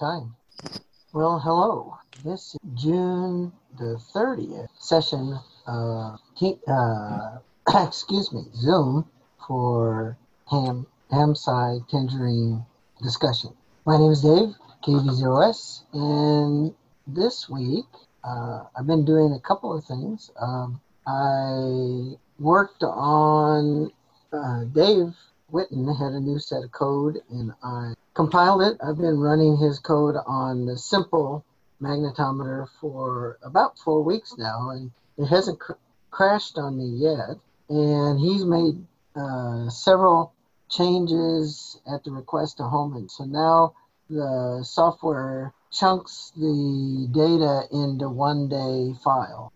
time. Well, hello. This is June the 30th session of Zoom for Ham-Sci Tangerine discussion. My name is Dave, KV0S, and this week I've been doing a couple of things. I worked on Dave Witten had a new set of code, and I compiled it. I've been running his code on the simple magnetometer for about 4 weeks now, and it hasn't crashed on me yet. And he's made several changes at the request of Holman. So now the software chunks the data into one-day file.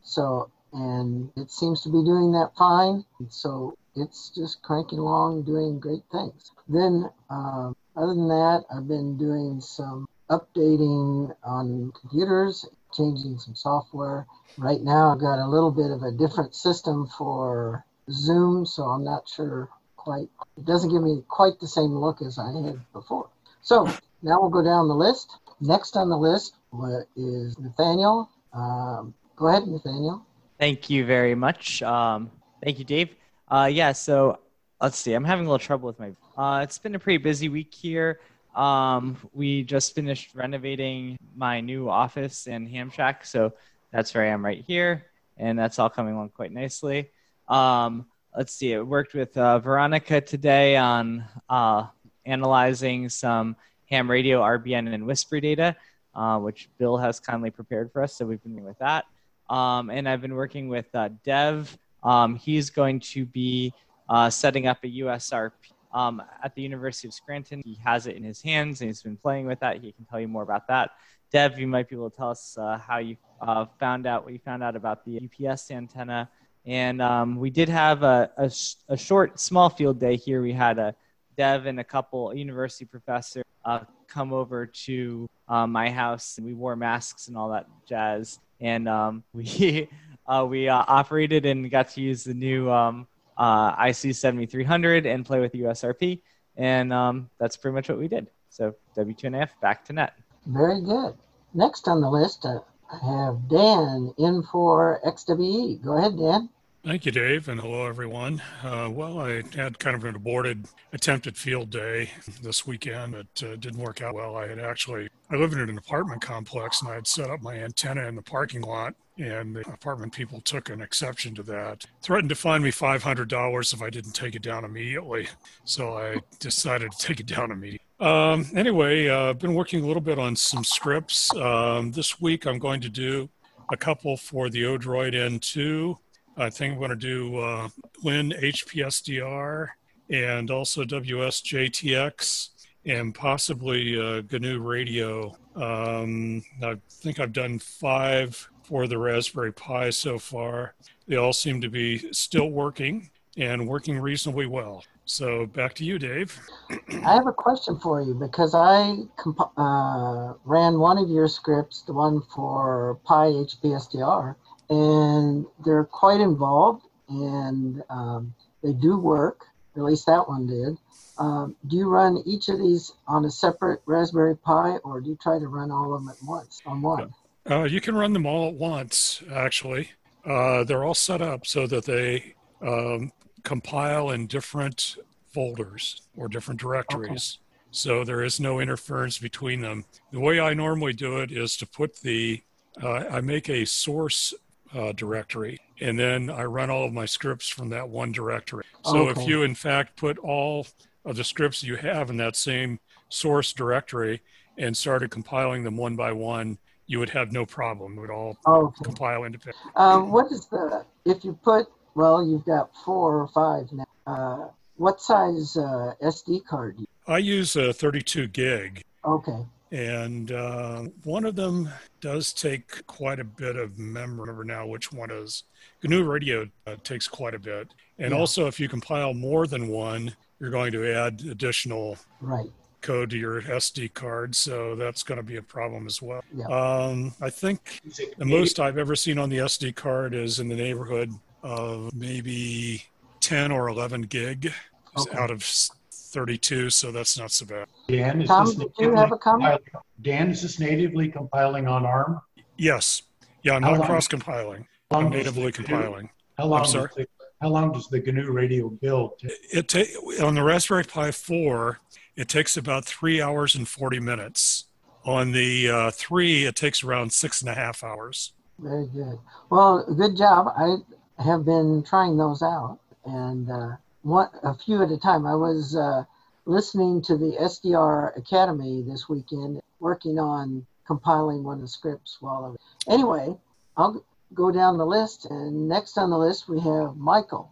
And it seems to be doing that fine. So it's just cranking along, doing great things. Then, other than that, I've been doing some updating on computers, changing some software. Right now, I've got a little bit of a different system for Zoom, so I'm not sure quite. It doesn't give me quite the same look as I had before. So now we'll go down the list. Next on the list is Nathaniel. Go ahead, Nathaniel. Thank you very much. Thank you, Dave. So let's see. I'm having a little trouble with my... it's been a pretty busy week here. We just finished renovating my new office in Ham Shack, so that's where I am right here, and that's all coming along quite nicely. Let's see. I worked with Veronica today on analyzing some ham radio, RBN, and whisper data, which Bill has kindly prepared for us, so we've been working with that. And I've been working with Dev. He's going to be setting up a USRP at the University of Scranton. He has it in his hands, and he's been playing with that. He can tell you more about that. Dev, you might be able to tell us how you found out about the UPS antenna. And we did have a short, small field day here. We had a Dev and a couple university professors come over to my house, and we wore masks and all that jazz. And we operated and got to use the new IC 7300 and play with the USRP. And that's pretty much what we did. So W2NF, back to net. Very good. Next on the list, I have Dan in for XWE. Go ahead, Dan. Thank you, Dave, and hello, everyone. I had kind of an aborted attempted field day this weekend. It didn't work out well. I live in an apartment complex, and I had set up my antenna in the parking lot, and the apartment people took an exception to that. Threatened to fine me $500 if I didn't take it down immediately, so I decided to take it down immediately. I've been working a little bit on some scripts. This week, I'm going to do a couple for the Odroid N2. I think I'm going to do Lin HPSDR and also WSJTX and possibly GNU Radio. I think I've done 5 for the Raspberry Pi so far. They all seem to be still working and working reasonably well. So back to you, Dave. I have a question for you because I ran one of your scripts, the one for Pi HPSDR, and they're quite involved, and they do work. At least that one did. Do you run each of these on a separate Raspberry Pi, or do you try to run all of them at once on one? You can run them all at once, actually. They're all set up so that they compile in different folders or different directories. Okay. So there is no interference between them. The way I normally do it is to put I make a source directory, and then I run all of my scripts from that one directory. So If you in fact put all of the scripts you have in that same source directory and started compiling them one by one, you would have no problem. It would all compile independently. What is if you put, you've got 4 or 5 now. What size SD card do you use? I use a 32 gig. Okay. And one of them does take quite a bit of memory. I remember now which one is. GNU Radio takes quite a bit. And also, if you compile more than one, you're going to add additional code to your SD card. So that's going to be a problem as well. Yeah. I think the most I've ever seen on the SD card is in the neighborhood of maybe 10 or 11 gig out of 32, so that's not so bad. Dan, is Tom, this did you have a comment? Dan, is this natively compiling on ARM? Yes. Yeah, I'm How not long- cross-compiling. How I'm long does natively the GNU- compiling. How long I'm sorry? How long does the GNU radio build take? On the Raspberry Pi 4, it takes about 3 hours and 40 minutes. On the 3, it takes around 6.5 hours. Very good. Well, good job. I have been trying those out, and a few at a time. I was listening to the SDR Academy this weekend, working on compiling one of the scripts while I was. Anyway, I'll go down the list, and next on the list we have Michael,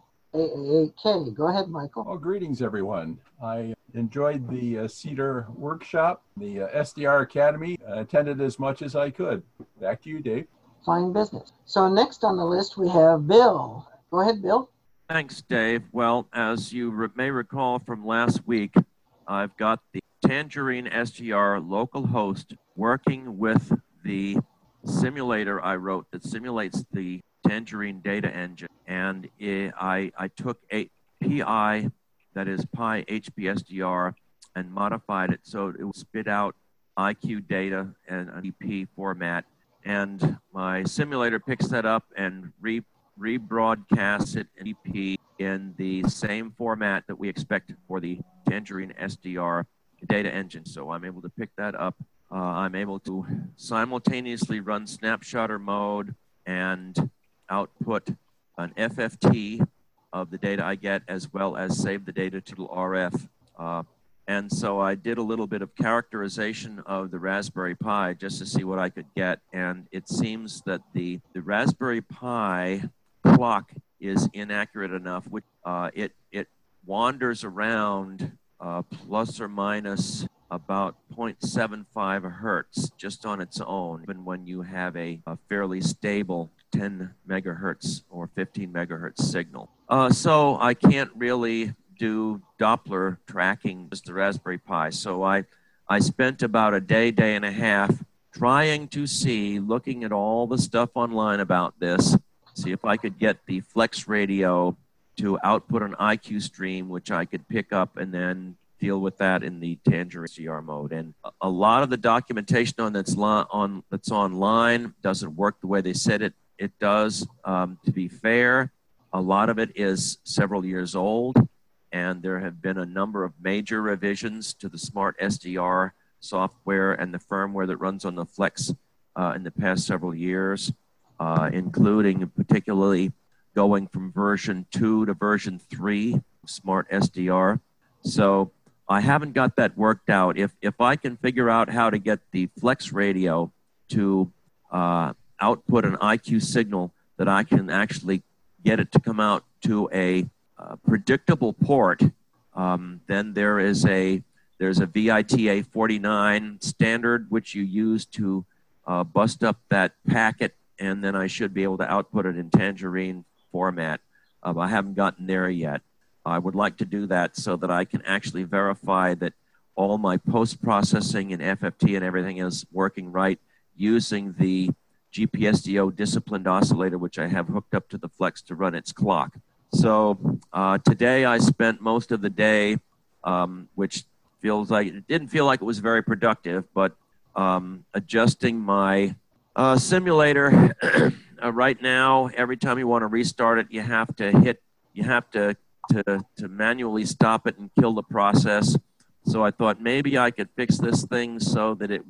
AA8K. Go ahead, Michael. Well, greetings, everyone. I enjoyed the Cedar workshop, the SDR Academy. I attended as much as I could. Back to you, Dave. Fine business. So next on the list we have Bill. Go ahead, Bill. Thanks, Dave. Well, as you may recall from last week, I've got the Tangerine SGR local host working with the simulator I wrote that simulates the Tangerine data engine. And I took a PI, that is Pi HPSDR, and modified it so it would spit out IQ data and an EP format. And my simulator picks that up and rebroadcasts it in EP in the same format that we expected for the Tangerine SDR data engine. So I'm able to pick that up. I'm able to simultaneously run snapshotter mode and output an FFT of the data I get, as well as save the data to RF. And so I did a little bit of characterization of the Raspberry Pi just to see what I could get. And it seems that the Raspberry Pi clock is inaccurate enough, which it wanders around plus or minus about 0.75 hertz just on its own, even when you have a fairly stable 10 megahertz or 15 megahertz signal. So I can't really do Doppler tracking with the Raspberry Pi. So I spent about a day and a half trying to see, looking at all the stuff online about this, see if I could get the Flex Radio to output an IQ stream, which I could pick up and then deal with that in the Tangerine CR mode. And a lot of the documentation that's online doesn't work the way they said it does. To be fair, a lot of it is several years old, and there have been a number of major revisions to the Smart SDR software and the firmware that runs on the Flex in the past several years, including particularly going from version 2 to version 3 Smart SDR. So I haven't got that worked out. If I can figure out how to get the Flex Radio to output an IQ signal that I can actually get it to come out to a predictable port, then there's a VITA 49 standard which you use to bust up that packet, and then I should be able to output it in Tangerine format. I haven't gotten there yet. I would like to do that so that I can actually verify that all my post-processing and FFT and everything is working right using the GPSDO disciplined oscillator, which I have hooked up to the Flex to run its clock. So today I spent most of the day, which feels like, it didn't feel like it was very productive, but adjusting my simulator. Right now, every time you want to restart it, you have to manually stop it and kill the process. So I thought maybe I could fix this thing so that there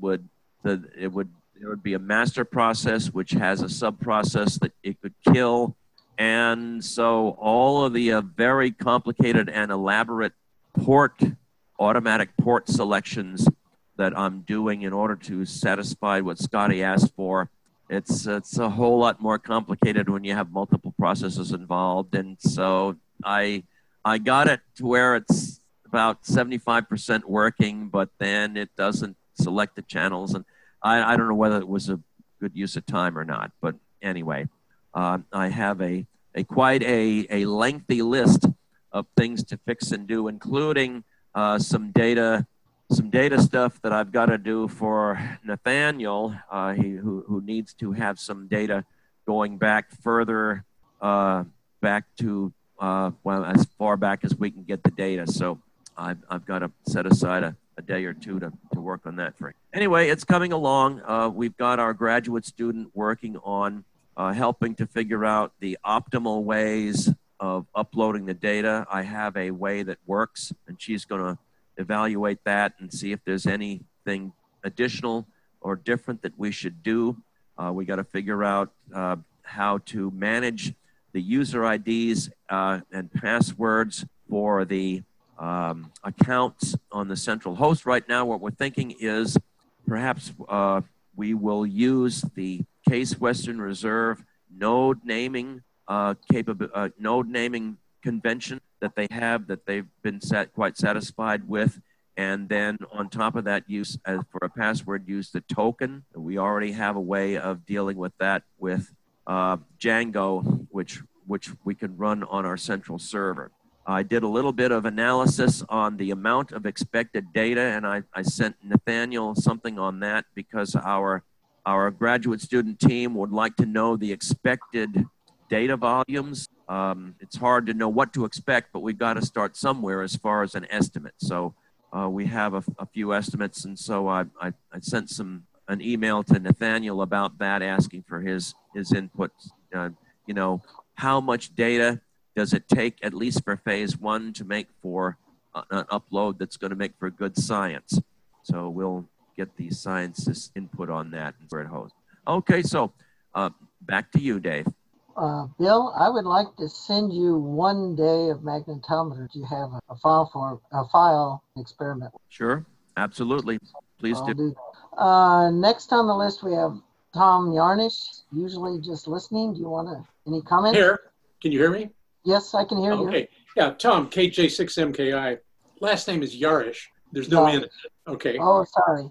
would be a master process which has a sub process that it could kill. And so all of the very complicated and elaborate automatic port selections that I'm doing in order to satisfy what Scotty asked for, it's a whole lot more complicated when you have multiple processes involved. And so I got it to where it's about 75% working, but then it doesn't select the channels. And I don't know whether it was a good use of time or not. But anyway, I have quite a lengthy list of things to fix and do, including some data stuff that I've got to do for Nathaniel, who needs to have some data going back further, back to as far back as we can get the data. So I've got to set aside a day or two to work on that. Anyway, it's coming along. We've got our graduate student working on helping to figure out the optimal ways of uploading the data. I have a way that works, and she's going to evaluate that and see if there's anything additional or different that we should do. We got to figure out how to manage the user IDs and passwords for the accounts on the central host. Right now, what we're thinking is perhaps we will use the Case Western Reserve node naming node naming convention that they have, that they've been quite satisfied with. And then on top of that, use as for a password, use the token. We already have a way of dealing with that with Django, which we can run on our central server. I did a little bit of analysis on the amount of expected data, and I sent Nathaniel something on that because our graduate student team would like to know the expected data volumes. It's hard to know what to expect, but we've got to start somewhere as far as an estimate. So we have a few estimates, and so I sent an email to Nathaniel about that, asking for his input. You know, how much data does it take, at least for phase one, to make for an upload that's going to make for good science? So we'll get the scientists' input on that and where it goes. Okay, so back to you, Dave. Bill, I would like to send you 1 day of magnetometer. Do you have a file experiment? Sure, absolutely. Please do. Next on the list, we have Tom Yarnish, usually just listening. Do you want any comments? Here. Can you hear me? Yes, I can hear you. Okay. Yeah, Tom, KJ6MKI. Last name is Yarish. There's no N in it. Okay. Oh, sorry.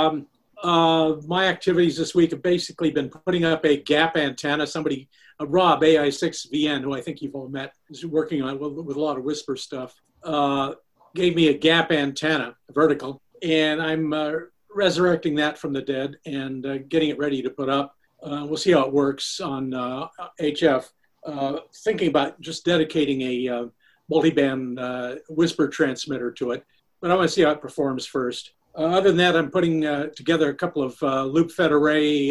My activities this week have basically been putting up a gap antenna. Rob, AI6VN, who I think you've all met, is working on with a lot of Whisper stuff, gave me a gap antenna, vertical, and I'm resurrecting that from the dead and getting it ready to put up. We'll see how it works on HF. Thinking about just dedicating a multiband Whisper transmitter to it, but I want to see how it performs first. Other than that, I'm putting together a couple of loop-fed array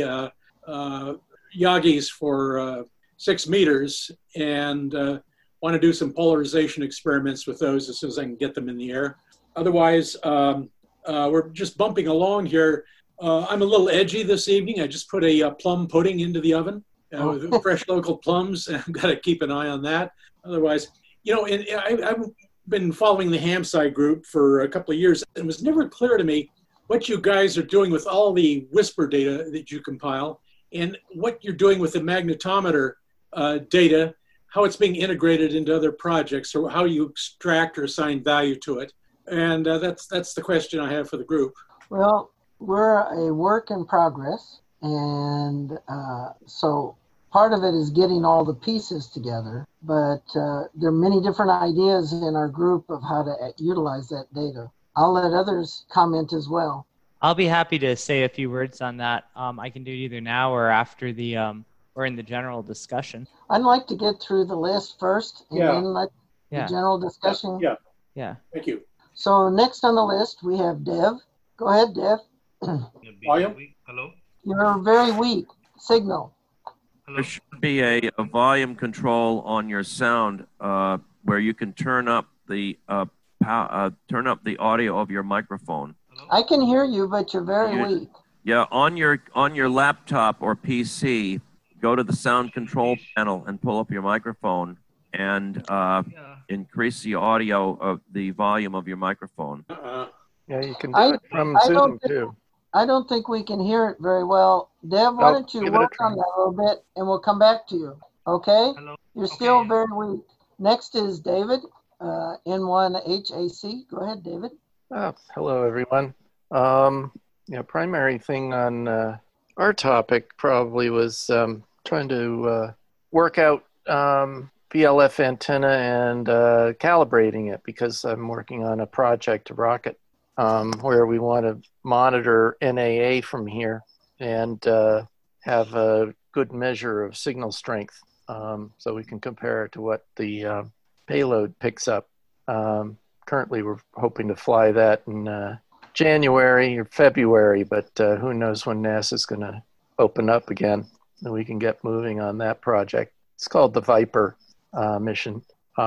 Yagis for 6 meters, and want to do some polarization experiments with those as soon as I can get them in the air. Otherwise, we're just bumping along here. I'm a little edgy this evening. I just put a plum pudding into the oven with fresh local plums. I've got to keep an eye on that. Otherwise, you know, I've been following the HamSci group for a couple of years, and it was never clear to me what you guys are doing with all the Whisper data that you compile and what you're doing with the magnetometer data, how it's being integrated into other projects, or how you extract or assign value to it. And that's the question I have for the group. Well, we're a work in progress, and so part of it is getting all the pieces together, but there are many different ideas in our group of how to utilize that data. I'll let others comment as well. I'll be happy to say a few words on that. I can do it either now or after or in the general discussion. I'd like to get through the list first and then let the general discussion. Yeah. Thank you. So next on the list, we have Dev. Go ahead, Dev. Hello? You're very weak. Signal. Hello? There should be a volume control on your sound where you can turn up the audio of your microphone. Hello? I can hear you, but you're very weak. Yeah, on your laptop or PC, go to the sound control panel and pull up your microphone and increase the audio of the volume of your microphone. Yeah, you can do it from Zoom too. I don't think we can hear it very well. Dev, why don't you work on that a little bit and we'll come back to you. Okay? Hello? You're still very weak. Next is David, N1HAC. Go ahead, David. Hello, everyone. Primary thing on our topic probably was trying to work out VLF antenna and calibrating it, because I'm working on a project, a rocket, where we want to monitor NAA from here and have a good measure of signal strength, so we can compare it to what the payload picks up. currently we're hoping to fly that in January or February, but who knows when NASA's going to open up again and we can get moving on that project. It's called the Viper mission.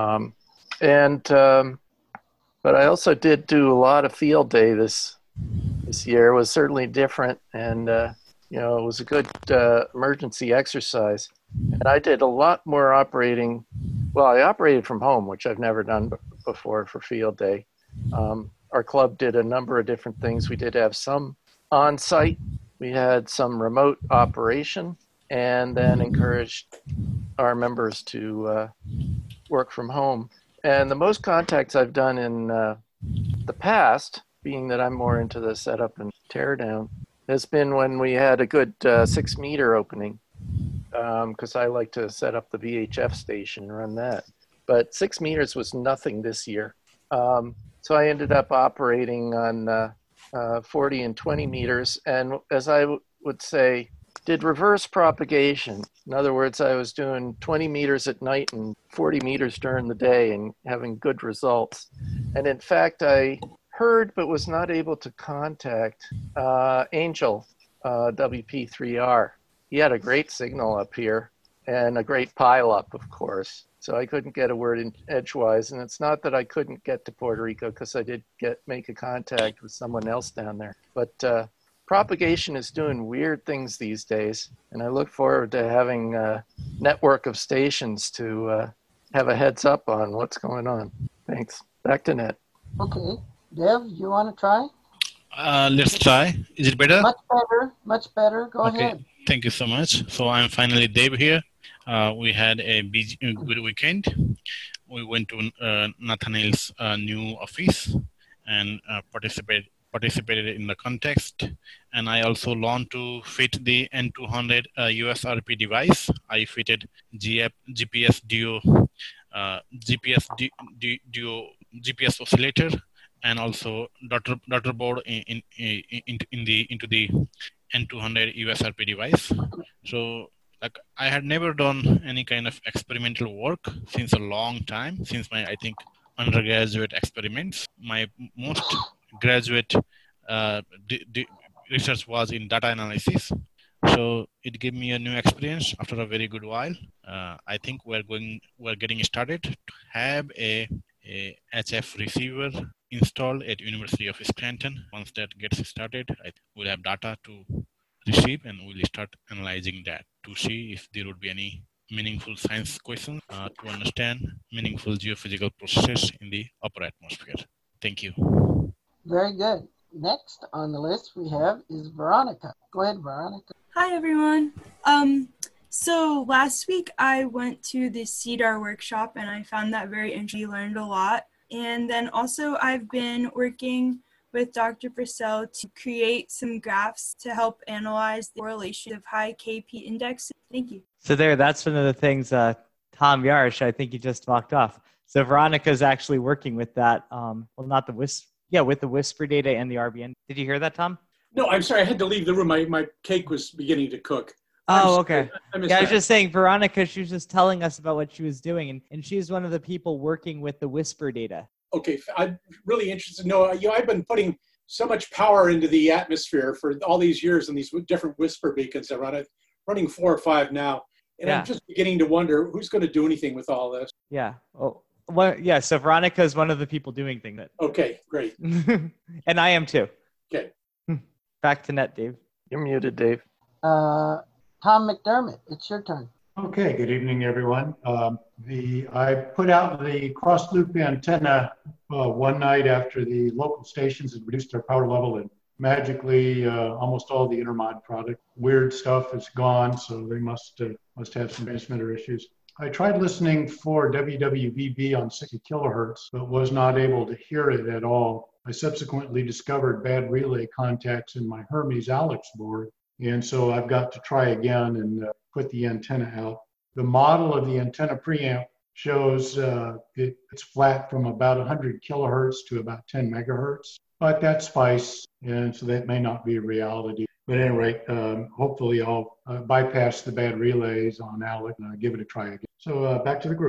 But I also did do a lot of field day this year. It was certainly different, and it was a good emergency exercise. And I did a lot more operating. Well, I operated from home, which I've never done before for field day. Our club did a number of different things. We did have some on-site. We had some remote operation, and then encouraged our members to work from home. And the most contacts I've done in the past, being that I'm more into the setup and teardown, has been when we had a good 6 meter opening, because I like to set up the VHF station and run that. But 6 meters was nothing this year. So I ended up operating on 40 and 20 meters. And as I would say, did reverse propagation. In other words, I was doing 20 meters at night and 40 meters during the day and having good results. And in fact, I heard but was not able to contact Angel WP3R. He had a great signal up here and a great pileup, of course. So I couldn't get a word in edgewise. And it's not that I couldn't get to Puerto Rico, because I did make a contact with someone else down there. But propagation is doing weird things these days, and I look forward to having a network of stations to have a heads up on what's going on. Thanks. Back to Ned. Okay. Dev, you want to try? Let's try. Is it better? Much better. Go ahead. Thank you so much. So I'm finally Dave here. We had a good weekend. We went to Nathaniel's new office and participated in the context, and I also learned to fit the N200 USRP device. I fitted GPS Duo, GPS oscillator, and also daughter board into the N200 USRP device. So I had never done any kind of experimental work since a long time, since my undergraduate experiments. My most graduate research was in data analysis, so it gave me a new experience after a very good while. I think we're getting started to have a HF receiver installed at University of Scranton. Once that gets started, we'll have data to receive, and we'll start analyzing that to see if there would be any meaningful science questions to understand meaningful geophysical processes in the upper atmosphere. Thank you. Very good. Next on the list we have is Veronica. Go ahead, Veronica. Hi, everyone. So last week I went to the CDAR workshop and I found that very interesting. Learned a lot. And then also I've been working with Dr. Purcell to create some graphs to help analyze the correlation of high KP indexes. Thank you. So that's one of the things Tom Yarsh, I think he just walked off. So Veronica's actually working with that. Not the WISP. Yeah, with the WSPR data and the RBN. Did you hear that, Tom? No, I'm sorry. I had to leave the room. My cake was beginning to cook. Oh, okay. I was just saying, Veronica, she was just telling us about what she was doing, and she's one of the people working with the WSPR data. Okay, I'm really interested to know. I've been putting so much power into the atmosphere for all these years and these different WSPR beacons I run it, running 4 or 5 now. And I'm just beginning to wonder who's going to do anything with all this. Yeah. So Veronica is one of the people doing things. Okay, great. And I am too. Okay. Back to Net, Dave. You're muted, Dave. Tom McDermott, it's your turn. Okay, good evening, everyone. I put out the cross loop antenna one night after the local stations had reduced their power level, and magically almost all the intermod product weird stuff is gone, so they must have some transmitter issues. I tried listening for WWVB on 60 kilohertz, but was not able to hear it at all. I subsequently discovered bad relay contacts in my Hermes Alex board, and so I've got to try again and put the antenna out. The model of the antenna preamp shows it's flat from about 100 kilohertz to about 10 megahertz, but that's SPICE, and so that may not be a reality. But anyway, hopefully I'll bypass the bad relays on Alex and give it a try again. So back to the group.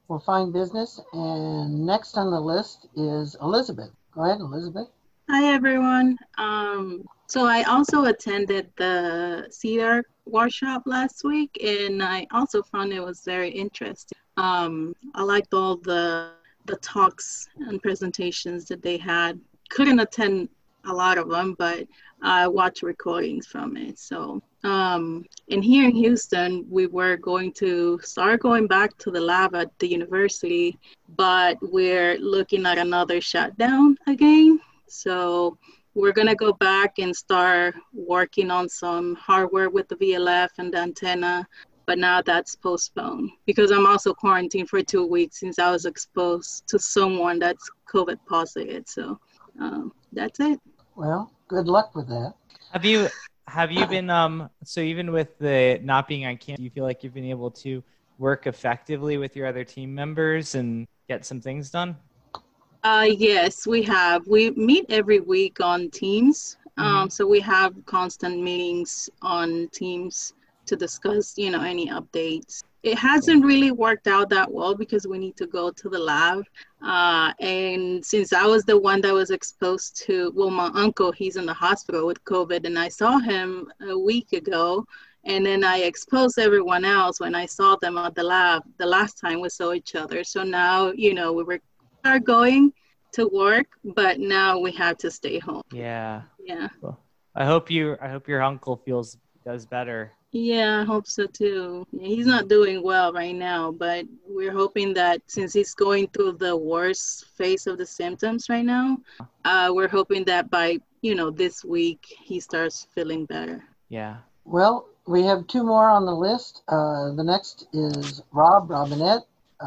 for fine business. And next on the list is Elizabeth. Go ahead, Elizabeth. Hi, everyone. So I also attended the CEDAR workshop last week, and I also found it was very interesting. I liked all the talks and presentations that they had. Couldn't attend a lot of them, but I watched recordings from it. So, and here in Houston, we were going to start going back to the lab at the university, but we're looking at another shutdown again. So we're going to go back and start working on some hardware with the VLF and the antenna, but now that's postponed because I'm also quarantined for 2 weeks since I was exposed to someone that's COVID positive. So that's it. Well, good luck with that. Have you been so even with the not being on campus, do you feel like you've been able to work effectively with your other team members and get some things done? Yes, we have. We meet every week on Teams. So we have constant meetings on Teams to discuss, any updates. It hasn't really worked out that well because we need to go to the lab. And since I was the one that was exposed to, my uncle, he's in the hospital with COVID, and I saw him a week ago. And then I exposed everyone else when I saw them at the lab the last time we saw each other. So now, we are going to work, but now we have to stay home. Yeah. Well, I hope your uncle does better. Yeah, I hope so too. He's not doing well right now, but we're hoping that since he's going through the worst phase of the symptoms right now, we're hoping that by, this week he starts feeling better. Yeah. Well, we have 2 more on the list. The next is Rob Robinette,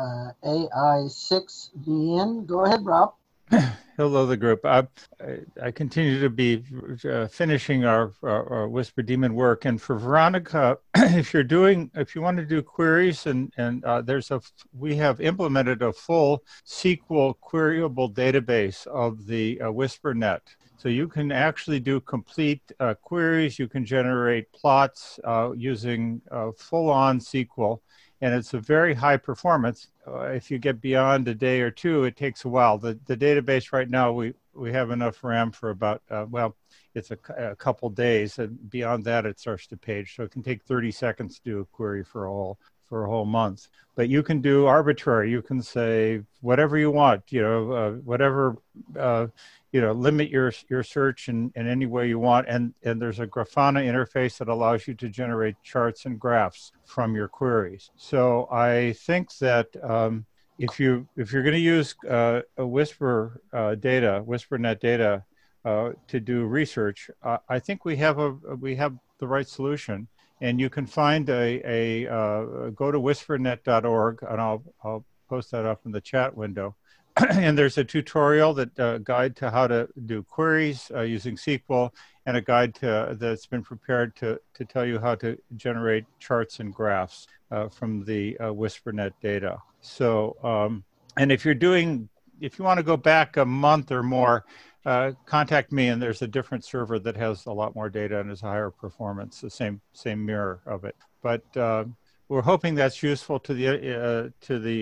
AI6VN. Go ahead, Rob. Hello, the group. I continue to be finishing our Whisper Daemon work, and for Veronica, if you want to do queries, and we have implemented a full SQL queryable database of the WhisperNet. So you can actually do complete queries. You can generate plots using full-on SQL. And it's a very high performance. If you get beyond a day or 2, it takes a while. The database right now, we have enough RAM for about, it's a couple days. And beyond that, it starts to page. So it can take 30 seconds to do a query for a whole month. But you can do arbitrary. You can say whatever you want, whatever, limit your search in any way you want. And there's a Grafana interface that allows you to generate charts and graphs from your queries. So I think that if you're going to use a WhisperNet data to do research, I think we have the right solution. And you can find go to whispernet.org, and I'll post that up in the chat window. And there's a tutorial guide to how to do queries using SQL, and a guide that's been prepared to tell you how to generate charts and graphs from the WhisperNet data. So, and if you want to go back a month or more, contact me, and there's a different server that has a lot more data and is higher performance, the same mirror of it. But we're hoping that's useful to the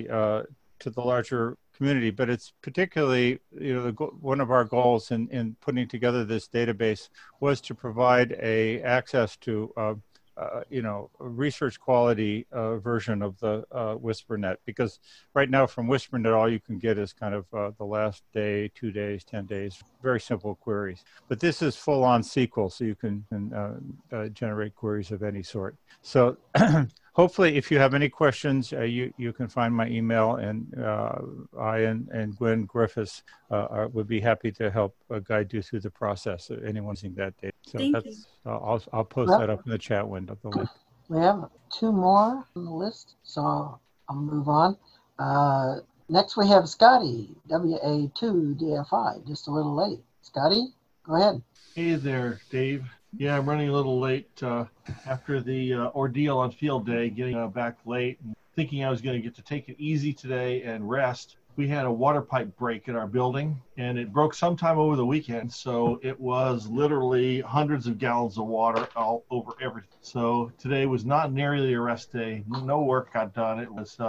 larger community. But it's particularly, one of our goals in putting together this database was to provide access to a research quality version of the WhisperNet, because right now from WhisperNet, all you can get is kind of the last day, 2 days, 10 days, very simple queries. But this is full on SQL, so you can generate queries of any sort. So hopefully, if you have any questions, you can find my email, and I and Gwen Griffiths would be happy to help guide you through the process. Anyone using that data. So I'll post that up in the chat window, the link. We have 2 more on the list, so I'll move on. Next, we have Scotty, WA2DFI, just a little late. Scotty, go ahead. Hey there, Dave. Yeah, I'm running a little late after the ordeal on field day, getting back late and thinking I was going to get to take it easy today and rest. We had a water pipe break in our building, and it broke sometime over the weekend, so it was literally hundreds of gallons of water all over everything. So today was not nearly a rest day. No work got done. It was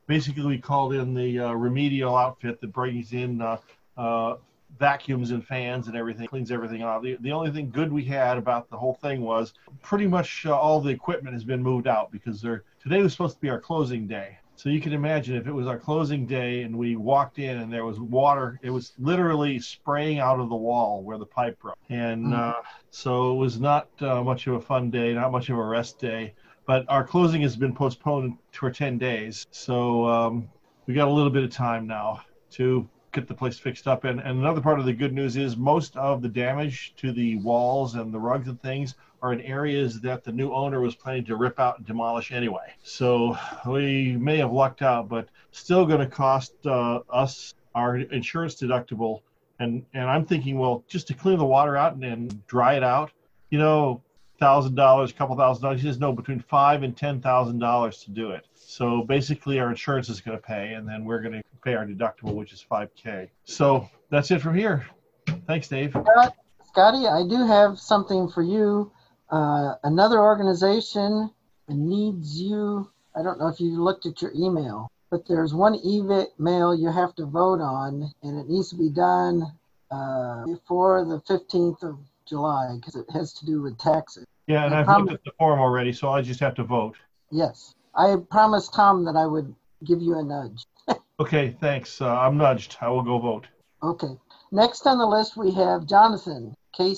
basically we called in the remedial outfit that brings in vacuums and fans and everything, cleans everything off. The only thing good we had about the whole thing was pretty much all the equipment has been moved out because today was supposed to be our closing day. So you can imagine if it was our closing day and we walked in and there was water, it was literally spraying out of the wall where the pipe broke. And so it was not much of a fun day, not much of a rest day. But our closing has been postponed for 10 days. So we got a little bit of time now to get the place fixed up. And another part of the good news is most of the damage to the walls and the rugs and things are in areas that the new owner was planning to rip out and demolish anyway. So we may have lucked out, but still going to cost us our insurance deductible. And I'm thinking, well, just to clean the water out and dry it out, $1,000, couple $1,000. He says no, between $5,000 and $10,000 to do it. So basically, our insurance is going to pay, and then we're going to pay our deductible, which is $5,000. So that's it from here. Thanks, Dave. Scotty, I do have something for you. Another organization needs you. I don't know if you looked at your email, but there's one email you have to vote on, and it needs to be done before the 15th of July because it has to do with taxes. Yeah, and I've looked at the form already, so I just have to vote. Yes. I promised Tom that I would give you a nudge. Okay, thanks. I'm nudged. I will go vote. Okay. Next on the list, we have Jonathan,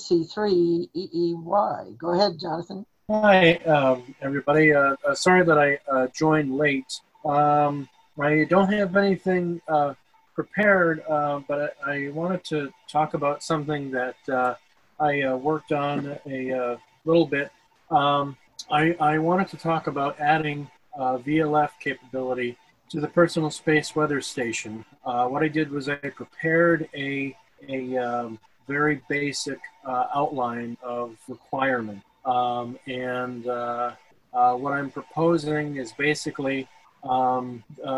KC3EEY. Go ahead, Jonathan. Hi, everybody. Sorry that I joined late. I don't have anything prepared, but I wanted to talk about something that I worked on a little bit. I wanted to talk about adding VLF capability to the personal space weather station. What I did was I prepared a very basic outline of requirement. And what I'm proposing is basically a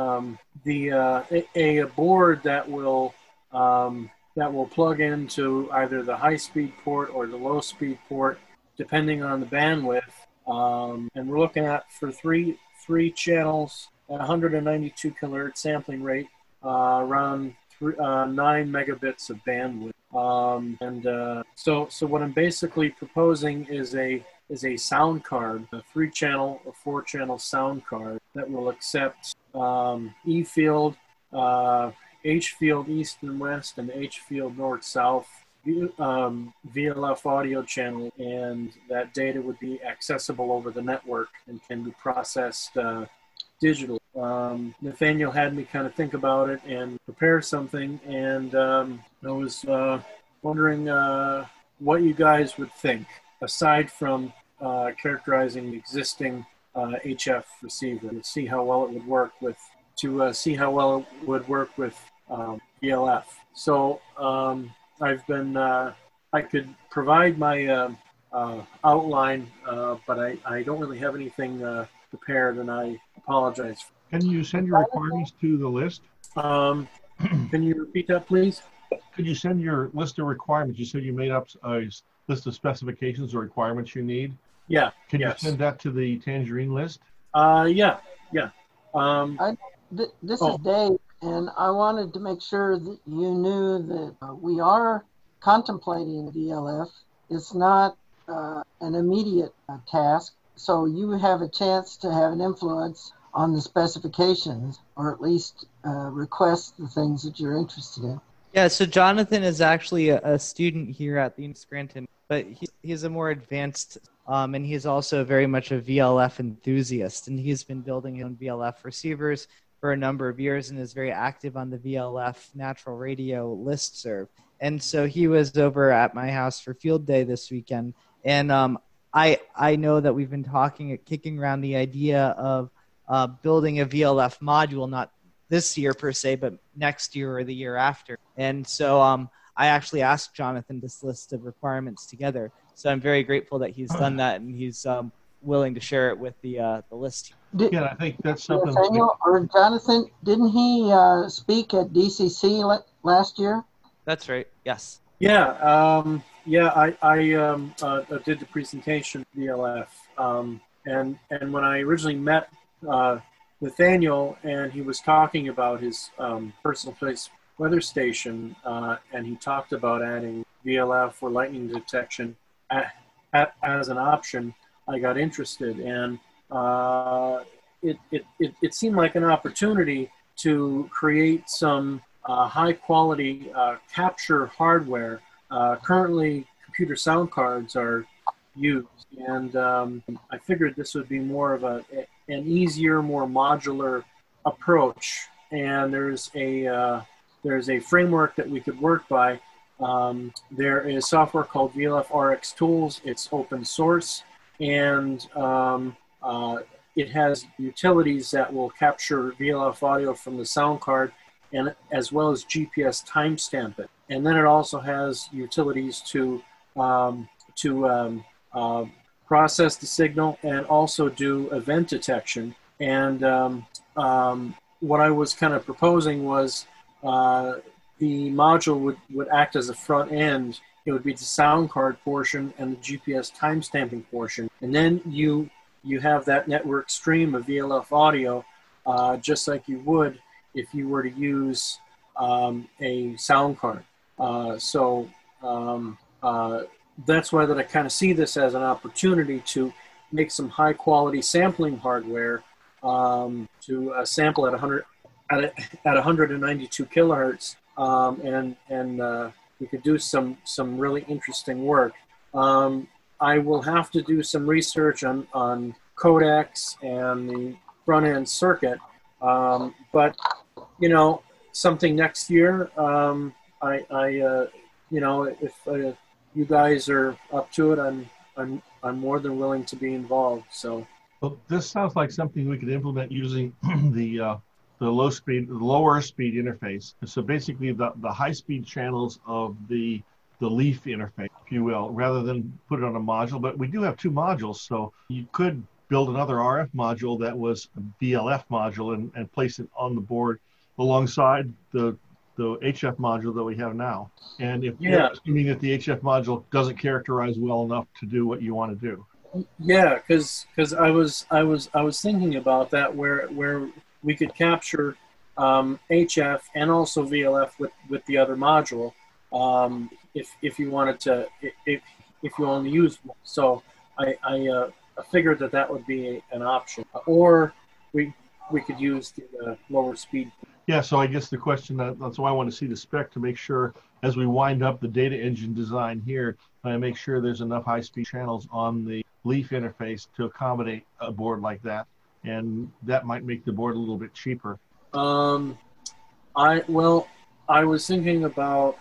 board that will plug into either the high-speed port or the low-speed port, depending on the bandwidth. And we're looking at for three channels at 192 kilohertz sampling rate, around 9 megabits of bandwidth. So what I'm basically proposing is a sound card, a 3-channel or 4-channel sound card that will accept E field, H field east and west, and H field north south. VLF audio channel, and that data would be accessible over the network and can be processed digital. Nathaniel had me kind of think about it and prepare something, and I was wondering what you guys would think, aside from characterizing the existing HF receiver, to see how well it would work with VLF. So I could provide my outline, but I don't really have anything prepared, and I apologize. Can you send your requirements to the list? Can you repeat that, please? Could you send your list of requirements? You said you made up a list of specifications or requirements you need. Yeah. Can you send that to the Tangerine list? Yeah. This is Dave, and I wanted to make sure that you knew that we are contemplating VLF. It's not an immediate task, so you have a chance to have an influence on the specifications, or at least request the things that you're interested in. Yeah, so Jonathan is actually a student here at the University of Scranton, but he's a more advanced, and he's also very much a VLF enthusiast, and he's been building his own VLF receivers for a number of years and is very active on the VLF natural radio listserv. And so he was over at my house for field day this weekend, and I know that we've been kicking around the idea of building a VLF module, not this year per se, but next year or the year after. And so I actually asked Jonathan this list of requirements together. So I'm very grateful that he's done that, and he's willing to share it with the list. Yeah, I think that's something. Nathaniel or Jonathan, didn't he speak at DCC last year? That's right. Yes. Yeah. I did the presentation VLF, and when I originally met Nathaniel, and he was talking about his personal place weather station, and he talked about adding VLF or lightning detection as an option. I got interested, and it seemed like an opportunity to create some high quality capture hardware. Currently, computer sound cards are used, and I figured this would be more of an easier, more modular approach. And there's a framework that we could work by. There is software called VLF RX Tools. It's open source, and it has utilities that will capture VLF audio from the sound card, and as well as GPS timestamp it. And then it also has utilities to process the signal and also do event detection. And what I was kind of proposing was the module would act as a front end. It would be the sound card portion and the GPS timestamping portion. And then you have that network stream of VLF audio, just like you would if you were to use a sound card. That's why that I kind of see this as an opportunity to make some high quality sampling hardware to sample at 192 kilohertz, and we could do some really interesting work. I will have to do some research on codecs and the front end circuit, but something next year. If you guys are up to it, I'm more than willing to be involved. So, well, this sounds like something we could implement using the lower speed interface. So basically, the high speed channels of the leaf interface, if you will, rather than put it on a module. But we do have two modules, so you could build another RF module that was a VLF module and place it on the board alongside the HF module that we have now. And if you're assuming that the HF module doesn't characterize well enough to do what you want to do. Yeah, because I was thinking about that where we could capture HF and also VLF with the other module, if you wanted to, if you only use one. So I figured that would be an option, or we could use the lower speed. Yeah, so I guess the question, that's why I want to see the spec to make sure as we wind up the data engine design here, I make sure there's enough high-speed channels on the leaf interface to accommodate a board like that. And that might make the board a little bit cheaper. I was thinking about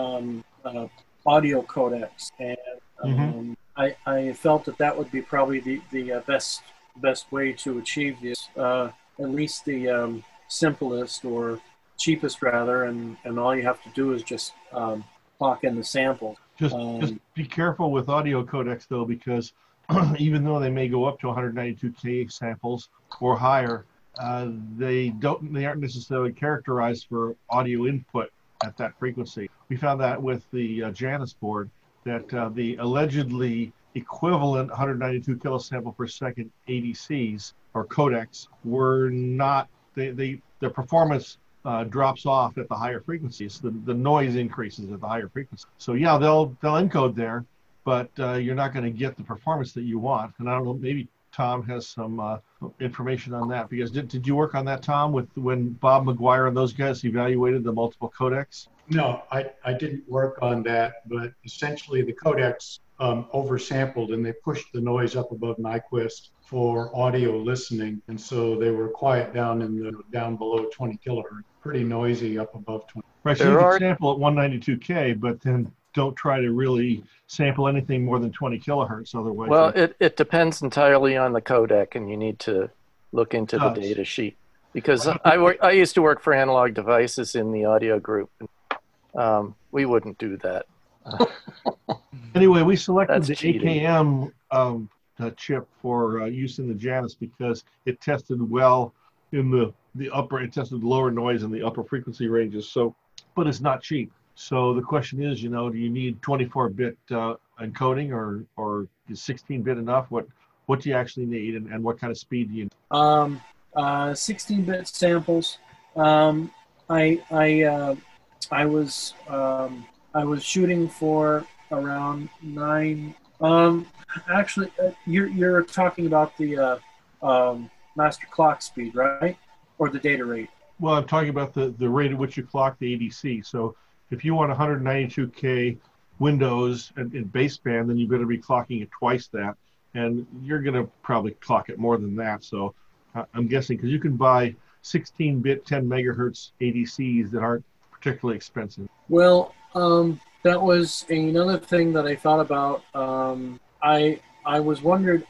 audio codecs, and I felt that would be probably the best way to achieve this, at least the simplest or cheapest rather, and all you have to do is just clock in the sample. Just be careful with audio codecs though, because even though they may go up to 192K samples or higher, they aren't necessarily characterized for audio input at that frequency. We found that with the Janus board, that the allegedly equivalent 192 kilosample per second ADCs or codecs were not, their performance drops off at the higher frequencies. The noise increases at the higher frequency. So yeah, they'll encode there, but you're not going to get the performance that you want. And I don't know, maybe Tom has some information on that, because did you work on that, Tom, with when Bob McGuire and those guys evaluated the multiple codecs? No, I didn't work on that, but essentially the codecs oversampled and they pushed the noise up above Nyquist for audio listening, and so they were quiet down below 20 kilohertz, pretty noisy up above 20. Right, so you can sample at 192K, but then don't try to really sample anything more than 20 kilohertz otherwise. Well, it depends entirely on the codec, and you need to look into the data sheet, because I used to work for Analog Devices in the audio group. We wouldn't do that. Anyway, we selected the AKM chip for use in the Janus because it tested well in the upper, it tested lower noise in the upper frequency ranges. So, but it's not cheap. So the question is, do you need 24-bit encoding or is 16-bit enough? What do you actually need, and what kind of speed do you need? 16-bit samples. I was shooting for around 9. Actually, you're talking about the master clock speed, right? Or the data rate? Well, I'm talking about the rate at which you clock the ADC. So if you want 192K windows in baseband, then you better be clocking it twice that. And you're going to probably clock it more than that. So I'm guessing, because you can buy 16-bit 10 megahertz ADCs that aren't particularly expensive. Well, that was another thing that I thought about. I was wondering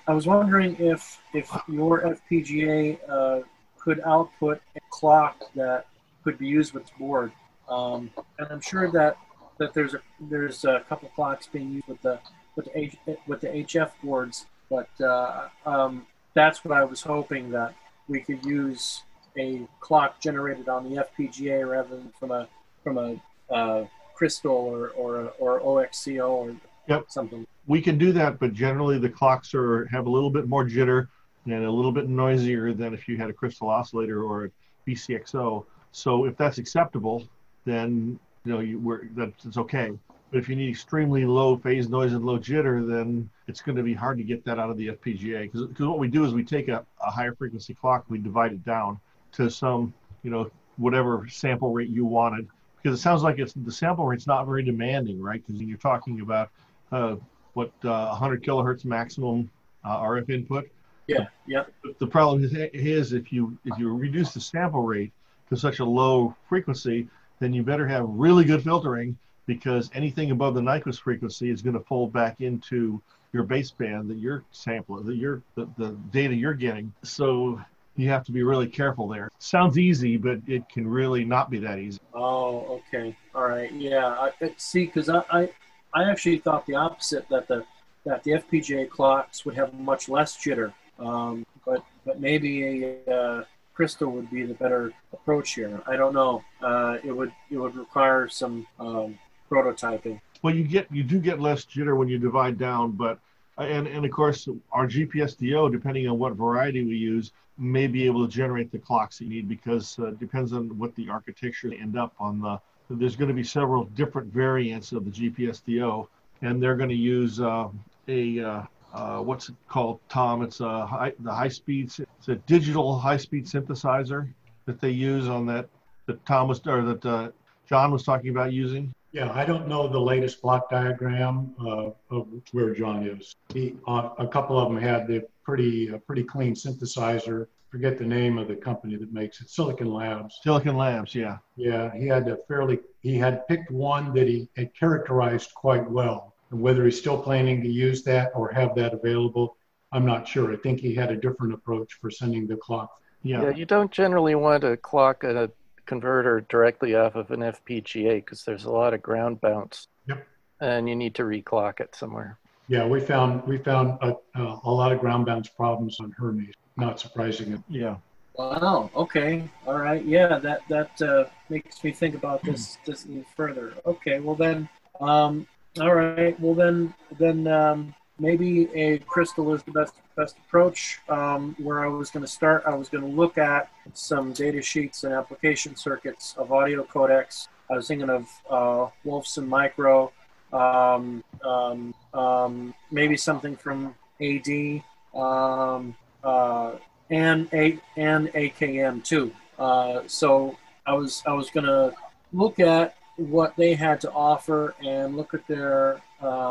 if your FPGA could output a clock that could be used with the board. And I'm sure that there's a couple clocks being used with the HF boards, but that's what I was hoping, that we could use a clock generated on the FPGA rather than from a crystal or OXCO or something. We can do that, but generally the clocks have a little bit more jitter and a little bit noisier than if you had a crystal oscillator or a BCXO. So if that's acceptable, then that's okay. But if you need extremely low phase noise and low jitter, then it's going to be hard to get that out of the FPGA. Because what we do is we take a higher frequency clock, we divide it down to some, whatever sample rate you wanted. Because it sounds like the sample rate's not very demanding, right? Because you're talking about 100 kilohertz maximum RF input. Yeah. The problem is if you reduce the sample rate to such a low frequency, then you better have really good filtering, because anything above the Nyquist frequency is going to fold back into your baseband that you're sampling, the data you're getting. So you have to be really careful there. Sounds easy, but it can really not be that easy. Oh, okay. All right. Yeah. See, because I actually thought the opposite, that the FPGA clocks would have much less jitter. But maybe a crystal would be the better approach here. I don't know. It would require some prototyping. Well, you do get less jitter when you divide down, but and of course our GPSDO, depending on what variety we use, may be able to generate the clocks you need, because it depends on what the architecture end up on. There's going to be several different variants of the GPSDO, and they're going to use what's it called, Tom? It's the high speed. It's a digital high speed synthesizer that they use on that John was talking about using. Yeah, I don't know the latest block diagram of where John is. A couple of them had the pretty clean synthesizer. Forget the name of the company that makes it. Silicon Labs. Silicon Labs, yeah. Yeah, he had picked one that he had characterized quite well. And whether he's still planning to use that or have that available, I'm not sure. I think he had a different approach for sending the clock. Yeah, you don't generally want to clock a converter directly off of an FPGA because there's a lot of ground bounce. Yep. And you need to reclock it somewhere. Yeah, we found a lot of ground bounce problems on Hermes. Not surprising. Yeah. Wow. Okay. All right. Yeah. That makes me think about this a little further. Okay. Well then. All right. Well then. Maybe a crystal is the best approach. Where I was going to start, I was going to look at some data sheets and application circuits of audio codecs. I was thinking of Wolfson Micro, maybe something from AD, and AKM too. So I was going to look at what they had to offer and look at their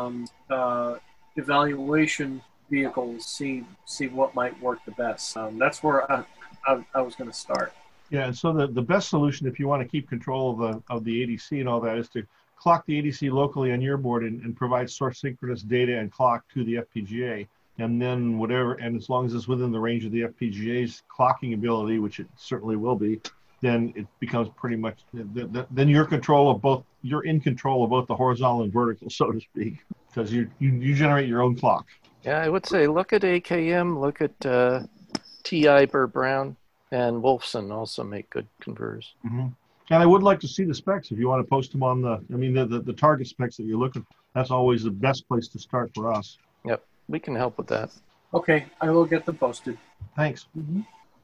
evaluation vehicles, see what might work the best. That's where I was going to start. Yeah, and so the best solution, if you want to keep control of the ADC and all that, is to clock the ADC locally on your board and provide source synchronous data and clock to the FPGA. And then and as long as it's within the range of the FPGA's clocking ability, which it certainly will be, then it becomes pretty much, then you're in control of both the horizontal and vertical, so to speak, because you generate your own clock. Yeah, I would say look at AKM, look at TI Burr Brown, and Wolfson also make good converters. Mm-hmm. And I would like to see the specs if you want to post them on the target specs that you're looking for. That's always the best place to start for us. Yep, we can help with that. Okay, I will get them posted. Thanks. Mm-hmm.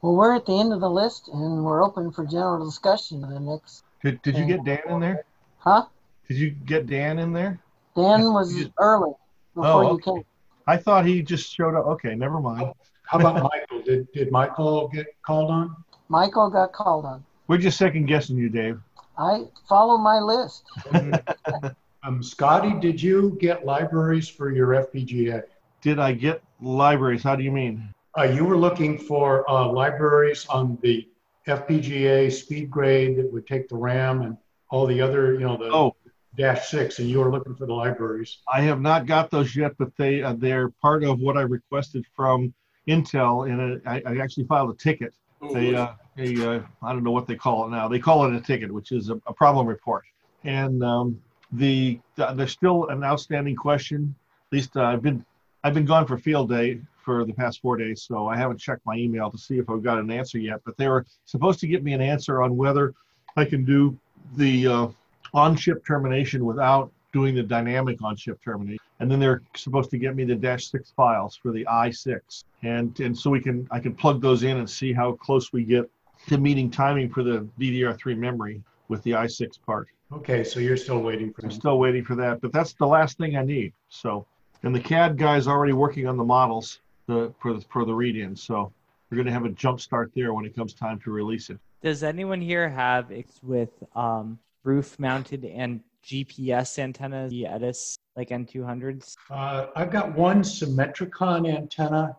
Well, we're at the end of the list, and we're open for general discussion of the next. Did you get Dan in there? Huh? Did you get Dan in there? Dan was early before you came. I thought he just showed up. Okay, never mind. How about Michael? Did Michael get called on? Michael got called on. We're just second guessing you, Dave. I follow my list. Scotty, did you get libraries for your FPGA? Did I get libraries? How do you mean? You were looking for libraries on the FPGA speed grade that would take the RAM and all the other, the -6, and you were looking for the libraries. I have not got those yet, but they're part of what I requested from Intel, and I actually filed a ticket. I don't know what they call it now. They call it a ticket, which is a problem report. And there's still an outstanding question. At least I've been gone for field day for the past 4 days, so I haven't checked my email to see if I've got an answer yet. But they were supposed to give me an answer on whether I can do the on-chip termination without doing the dynamic on-chip termination. And then they're supposed to get me the -6 files for the i6. And so I can plug those in and see how close we get to meeting timing for the DDR3 memory with the i6 part. Okay, so you're still waiting for I'm still waiting for that, but that's the last thing I need. So, and the CAD guy's already working on the models for the read-in, so we're going to have a jump start there when it comes time to release it. Does anyone here have with roof-mounted and GPS antennas, the Edis, like N200s? I've got one Symmetricon antenna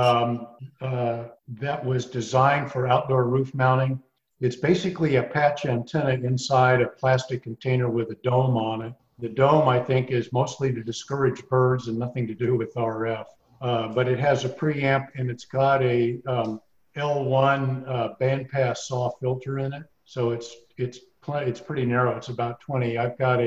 that was designed for outdoor roof mounting. It's basically a patch antenna inside a plastic container with a dome on it. The dome, I think, is mostly to discourage birds and nothing to do with RF. But it has a preamp, and it's got a L1 bandpass SAW filter in it. So it's pretty narrow. It's about 20. I've got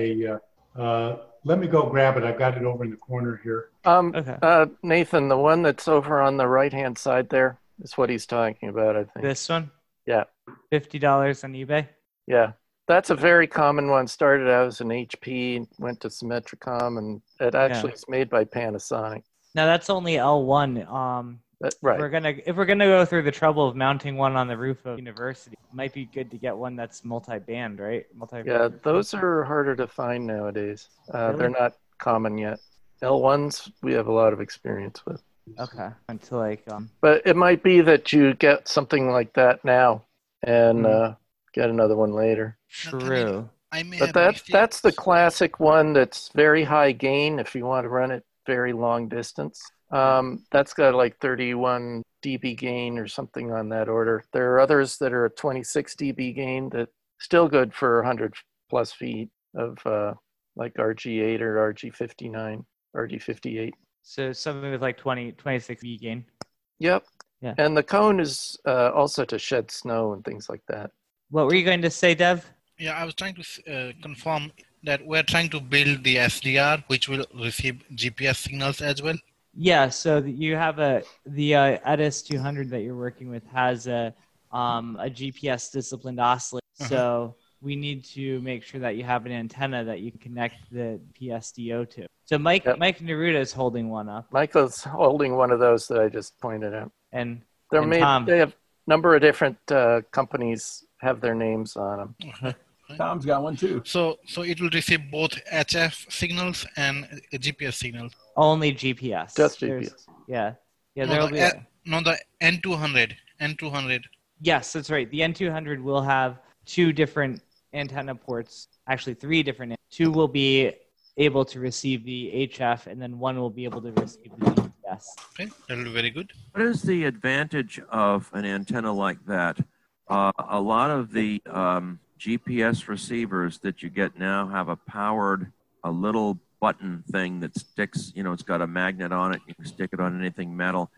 let me go grab it. I've got it over in the corner here. Okay. Nathan, the one that's over on the right-hand side there is what he's talking about, I think. This one? Yeah. $50 on eBay? Yeah. That's a very common one. Started out as an HP, went to Symmetricom, and it actually is made by Panasonic. Now that's only L1. Right. If we're gonna go through the trouble of mounting one on the roof of university, it might be good to get one that's multi-band, right? Yeah, those are harder to find nowadays. Really? They're not common yet. L1s we have a lot of experience with. Okay. But it might be that you get something like that now and get another one later. True. But that's the classic one that's very high gain if you want to run it very long distance. That's got like 31 dB gain or something on that order. There are others that are 26 dB gain that still good for 100 plus feet of like RG8 or RG59, RG58. So something with like 26 dB gain. Yep. Yeah. And the cone is also to shed snow and things like that. What were you going to say, Dev? Yeah, I was trying to confirm that we're trying to build the SDR, which will receive GPS signals as well. Yeah, so you have the Edis 200 that you're working with has a GPS disciplined oscillator. So we need to make sure that you have an antenna that you can connect the PSDO to. So Mike Neruda is holding one up. Michael's holding one of those that I just pointed out. And Tom. They have a number of different companies have their names on them. Okay. Tom's got one too. So it will receive both HF signals and GPS signals. Only GPS. Just GPS. Yeah. The N200. Yes, that's right. The N200 will have two different antenna ports. Actually, three different. Two will be able to receive the HF, and then one will be able to receive the GPS. Okay, that'll be very good. What is the advantage of an antenna like that? A lot of the GPS receivers that you get now have a little button thing that sticks, it's got a magnet on it. You can stick it on anything metal.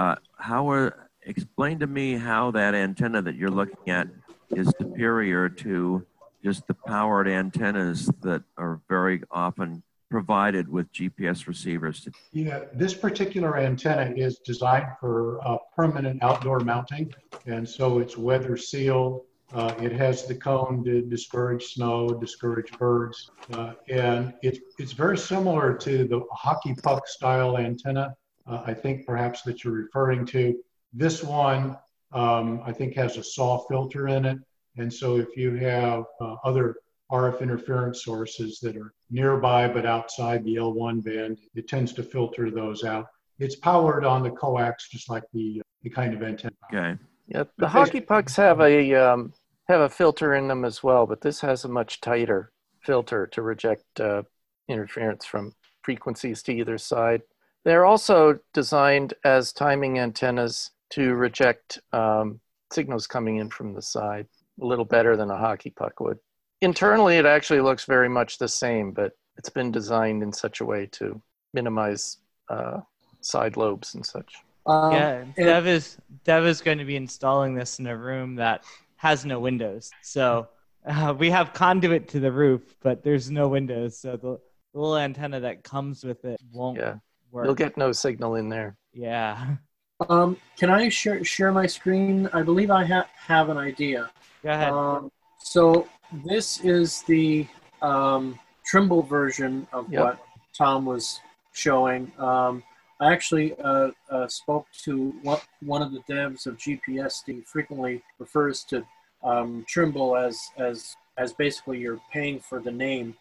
Explain to me how that antenna that you're looking at is superior to just the powered antennas that are very often provided with GPS receivers. Yeah, this particular antenna is designed for permanent outdoor mounting, and so it's weather sealed. It has the cone to discourage snow, discourage birds, and it's very similar to the hockey puck style antenna. I think perhaps that you're referring to. This one I think has a SAW filter in it. And so if you have other RF interference sources that are nearby but outside the L1 band, it tends to filter those out. It's powered on the coax, just like the kind of antenna. Okay. Yeah, the hockey pucks have a filter in them as well, but this has a much tighter filter to reject interference from frequencies to either side. They're also designed as timing antennas to reject signals coming in from the side a little better than a hockey puck would. Internally, it actually looks very much the same, but it's been designed in such a way to minimize side lobes and such. Dev is going to be installing this in a room that has no windows. So we have conduit to the roof, but there's no windows. So the little antenna that comes with it won't work. You'll get no signal in there. Yeah. Can I share my screen? I believe I have an idea. Go ahead. So this is the Trimble version of what Tom was showing. I actually spoke to one of the devs of GPSD. Frequently refers to Trimble as basically you're paying for the name.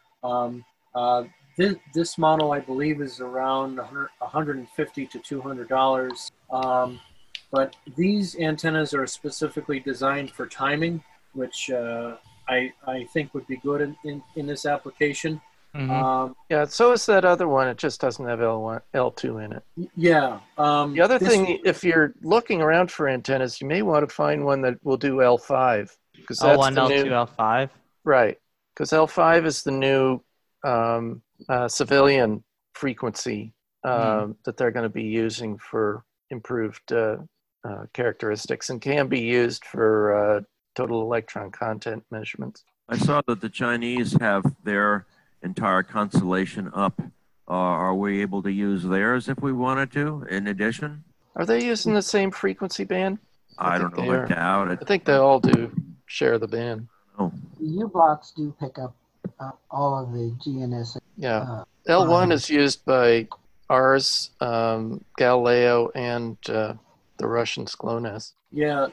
This model, I believe, is around $150 to $200. But these antennas are specifically designed for timing, which I think would be good in this application. Mm-hmm. So is that other one. It just doesn't have L2 in it. Yeah. The other thing, if you're looking around for antennas, you may want to find one that will do L5. L1, L2, L5? Right. Because L5 is the new civilian frequency that they're going to be using for improved characteristics and can be used for total electron content measurements. I saw that the Chinese have their entire constellation up. Are we able to use theirs if we wanted to, in addition? Are they using the same frequency band? I don't know. I doubt it. I think they all do share the band. Oh. The U-blocks do pick up all of the GNS. Yeah. L1 is used by ours, Galileo, and the Russian GLONASS. Yeah.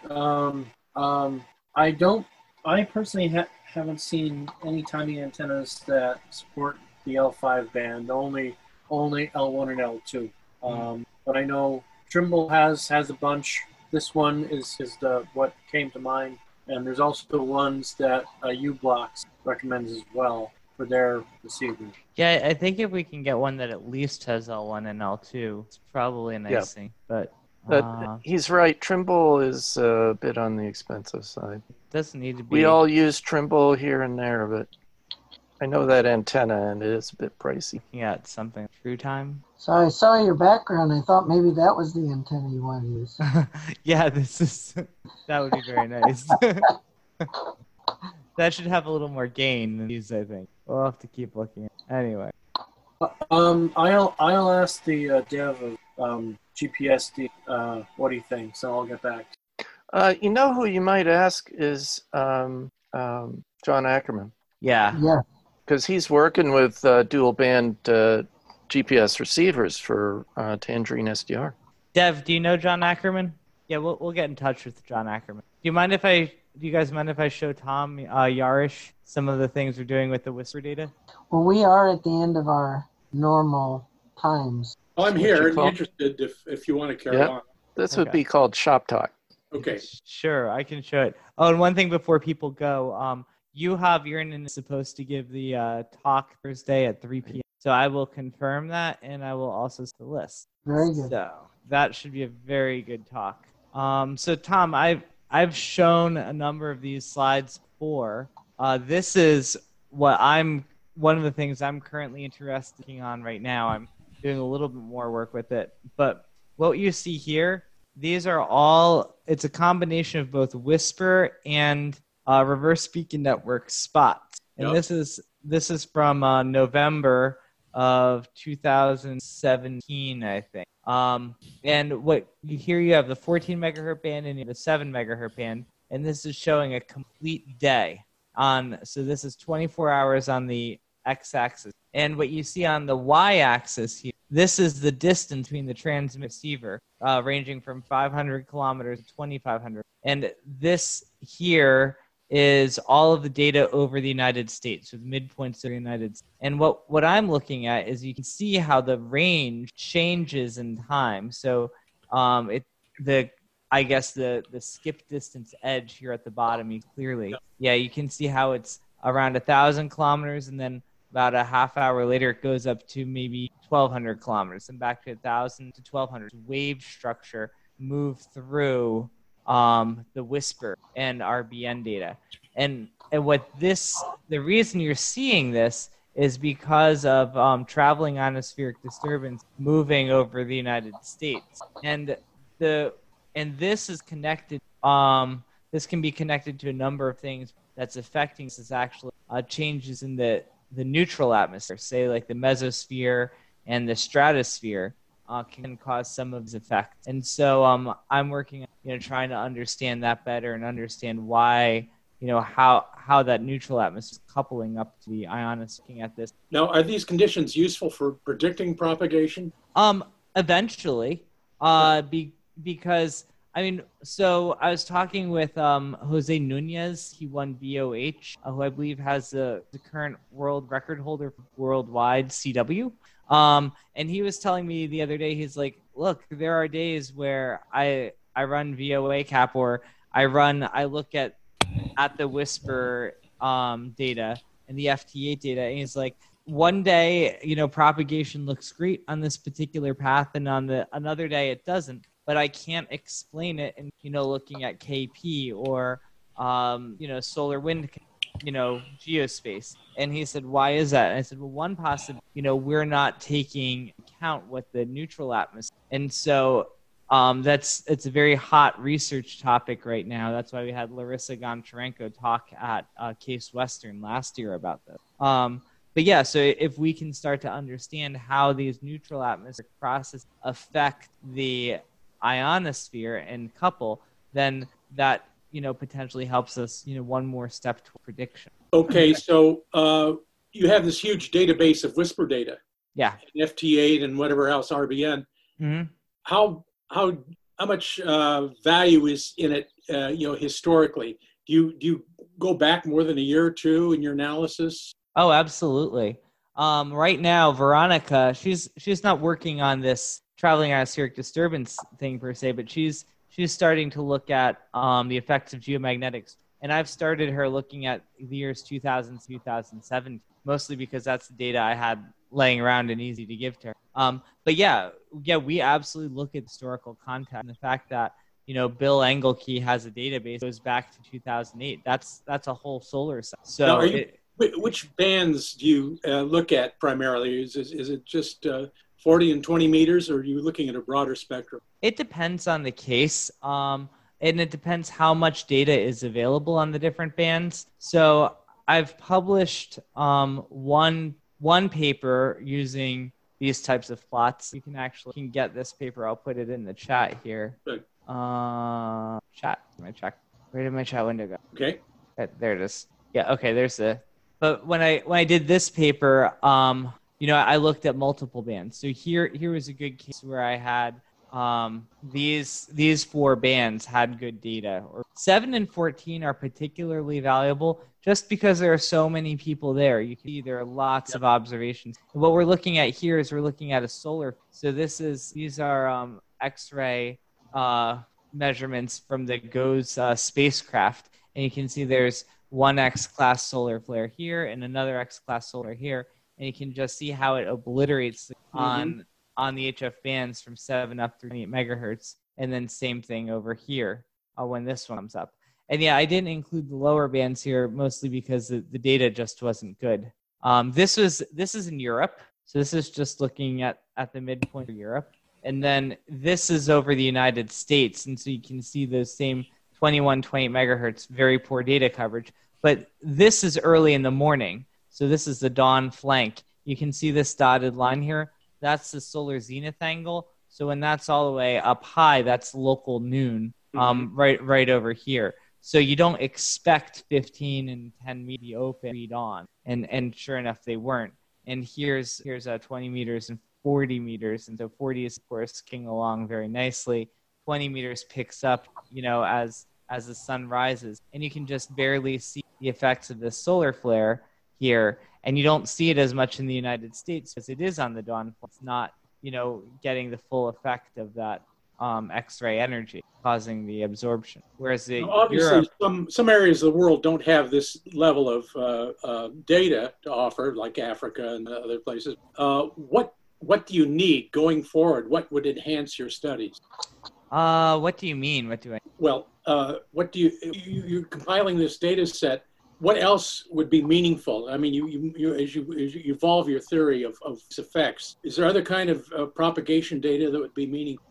I personally haven't seen any timing antennas that support the L5 band, only L1 and L2. But I know Trimble has a bunch. This one is what came to mind. And there's also the ones that U-Blocks recommends as well for their receivers. Yeah, I think if we can get one that at least has L1 and L2, it's probably a nice thing. But he's right. Trimble is a bit on the expensive side. Doesn't need to be. We all use Trimble here and there, but I know that antenna, and it is a bit pricey. Yeah, it's something. True Time. So I saw your background. I thought maybe that was the antenna you wanted to use. Yeah, that would be very nice. That should have a little more gain than these, I think. We'll have to keep looking. Anyway. I'll ask the dev of GPSD what he thinks, and I'll get back. You know who you might ask is John Ackerman. Yeah. Yeah. Because he's working with dual band GPS receivers for Tangerine SDR. Dev, do you know John Ackerman? Yeah, we'll get in touch with John Ackerman. Do you guys mind if I show Tom Yarish some of the things we're doing with the WSPR data? Well, we are at the end of our normal times. Well, I'm here and interested if you want to carry on. This would be called Shop Talk. Okay. Sure, I can show it. Oh, and one thing before people go, Jörgen is supposed to give the talk Thursday at 3 p.m. So I will confirm that, and I will also set the list. Very good. So that should be a very good talk. So Tom, I've shown a number of these slides before. This is one of the things I'm currently interested on right now. I'm doing a little bit more work with it. But what you see here, these are all, it's a combination of both WSPR and reverse beacon network spots. And this is from November of 2017, I think. And here you have the 14 megahertz band and the 7 megahertz band, and this is showing a complete day so this is 24 hours on the x-axis. And what you see on the y-axis here, this is the distance between the transmit receiver, ranging from 500 kilometers to 2,500. And this here is all of the data over the United States, with midpoints of the United States. And what I'm looking at is you can see how the range changes in time. So I guess the skip distance edge here at the bottom, you clearly, yeah, you can see how it's around 1,000 kilometers, and then about a half hour later, it goes up to maybe 1,200 kilometers, and back to 1,000 to 1,200. Wave structure move through the WSPR and RBN data. And the reason you're seeing this is because of traveling ionospheric disturbance moving over the United States. And this is connected, this can be connected to a number of things that's affecting this is actually changes in the neutral atmosphere, say like the mesosphere and the stratosphere. Can cause some of these effects. And so I'm working on, trying to understand that better and understand why, how that neutral atmosphere is coupling up to the ionosphere. Looking at this. Now, are these conditions useful for predicting propagation? Eventually, because so I was talking with Jose Nunez. He won BOH, who I believe has the current world record holder for worldwide CW. And he was telling me the other day, he's like, look, there are days where I run VOA cap, or I look at the WSPR data and the FT8 data, and he's like, one day, propagation looks great on this particular path, and on another day it doesn't. But I can't explain it in, looking at KP or, solar wind, geospace. And he said, why is that? And I said, well, one possibility, we're not taking account what the neutral atmosphere. And so it's a very hot research topic right now. That's why we had Larissa Goncharenko talk at Case Western last year about this. But yeah, so if we can start to understand how these neutral atmospheric processes affect the ionosphere and couple, then that potentially helps us one more step to prediction. Okay, so you have this huge database of WSPR data, FT8 and whatever else, RBN. Mm-hmm. How much value is in it historically? Do you go back more than a year or two in your analysis? Oh, absolutely. Right now, Veronica, she's not working on this traveling ionospheric disturbance thing per se, but she's starting to look at the effects of geomagnetics. And I've started her looking at the years 2000 to 2007, mostly because that's the data I had laying around and easy to give to her. But yeah, we absolutely look at historical context, and the fact that Bill Engelke has a database that goes back to 2008. That's a whole solar cycle. So now, which bands do you look at primarily? Is it just 40 and 20 meters, or are you looking at a broader spectrum? It depends on the case, and it depends how much data is available on the different bands. So I've published one paper using these types of plots. You can get this paper. I'll put it in the chat here. Good. Chat. Where did my chat window go? Okay. There it is. Yeah. Okay. There's the. But when I did this paper, I looked at multiple bands. So here was a good case where I had these four bands had good data. 7 and 14 are particularly valuable just because there are so many people there. You can see there are lots of observations. And what we're looking at here is we're looking at a solar. So these are X-ray measurements from the GOES spacecraft, and you can see there's one X-class solar flare here and another X-class solar here, and you can just see how it obliterates on the HF bands from 7 up through 28 megahertz, and then same thing over here when this one comes up. And yeah, I didn't include the lower bands here mostly because the data just wasn't good. This is in Europe, so this is just looking at the midpoint of Europe, and then this is over the United States, and so you can see those same 21, 28 megahertz, very poor data coverage. But this is early in the morning, so this is the dawn flank. You can see this dotted line here. That's the solar zenith angle. So when that's all the way up high, that's local noon, right over here. So you don't expect 15 and 10 meters to be open read on, and sure enough, they weren't. And here's 20 meters and 40 meters, and so 40 is of course king along very nicely. 20 meters picks up, as the sun rises, and you can just barely see the effects of this solar flare here, and you don't see it as much in the United States as it is on the dawn. It's not, getting the full effect of that X-ray energy causing the absorption. Whereas obviously, some areas of the world don't have this level of data to offer, like Africa and other places. What do you need going forward? What would enhance your studies? What do you mean? What do I? Well, what do you're compiling this data set? What else would be meaningful? I mean, as you evolve your theory of effects, is there other kind of propagation data that would be meaningful?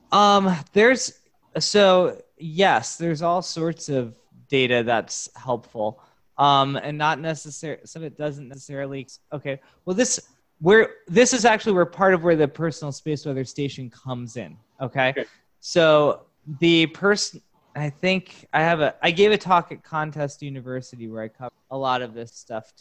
Yes, there's all sorts of data that's helpful, and not necessarily. Some of it doesn't necessarily. Okay, well, this is actually where the personal space weather station comes in. Okay. So the person. I think I gave a talk at Contest University where I covered a lot of this stuff.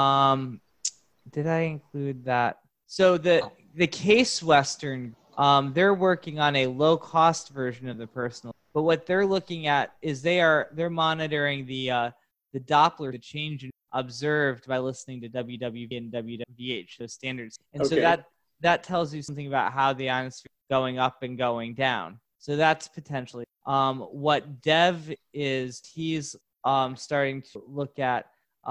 Did I include that? So the Case Western, they're working on a low cost version of the personal, but what they're looking at is they're monitoring the Doppler, the change observed by listening to WWV and WWH, those standards. And so that tells you something about how the ionosphere is going up and going down. So that's potentially what Dev is. He's starting to look at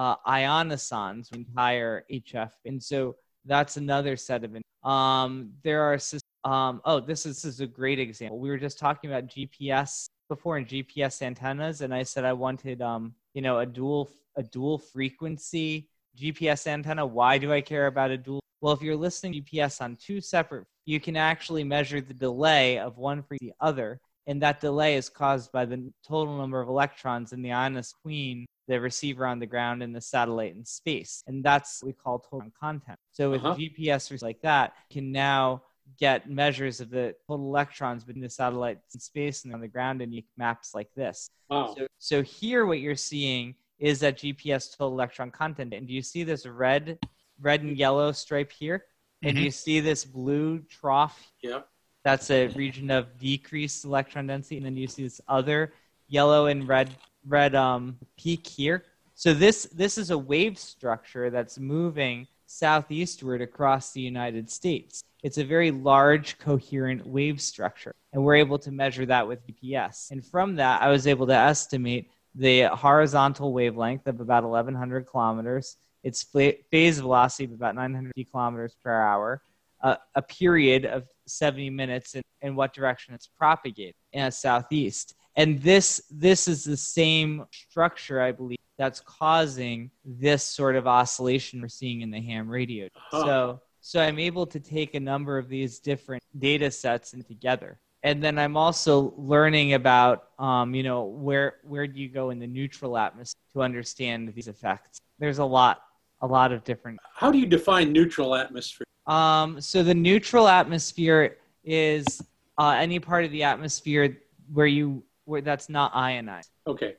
ionosons, entire HF, and so that's another set of. There are this is a great example. We were just talking about GPS before and GPS antennas, and I said I wanted a dual frequency GPS antenna. Why do I care about a dual? Well, if you're listening to GPS on two separate, you can actually measure the delay of one for the other, and that delay is caused by the total number of electrons in the ionosphere between the receiver on the ground and the satellite in space, and that's what we call total content. So with GPS like that, you can now get measures of the total electrons between the satellite in space and on the ground, and you maps like this. Wow. So here what you're seeing is that GPS total electron content, and do you see this red and yellow stripe here? And you see this blue trough? Yeah. That's a region of decreased electron density. And then you see this other yellow and red peak here. So this is a wave structure that's moving southeastward across the United States. It's a very large, coherent wave structure. And we're able to measure that with GPS. And from that, I was able to estimate the horizontal wavelength of about 1,100 kilometers, its phase velocity of about 950 kilometers per hour, a period of 70 minutes in what direction it's propagated, southeast. And this is the same structure, I believe, that's causing this sort of oscillation we're seeing in the ham radio. So I'm able to take a number of these different data sets and together. And then I'm also learning about, where do you go in the neutral atmosphere to understand these effects. There's a lot of different. How do you define neutral atmosphere? So the neutral atmosphere is any part of the atmosphere where that's not ionized. Okay.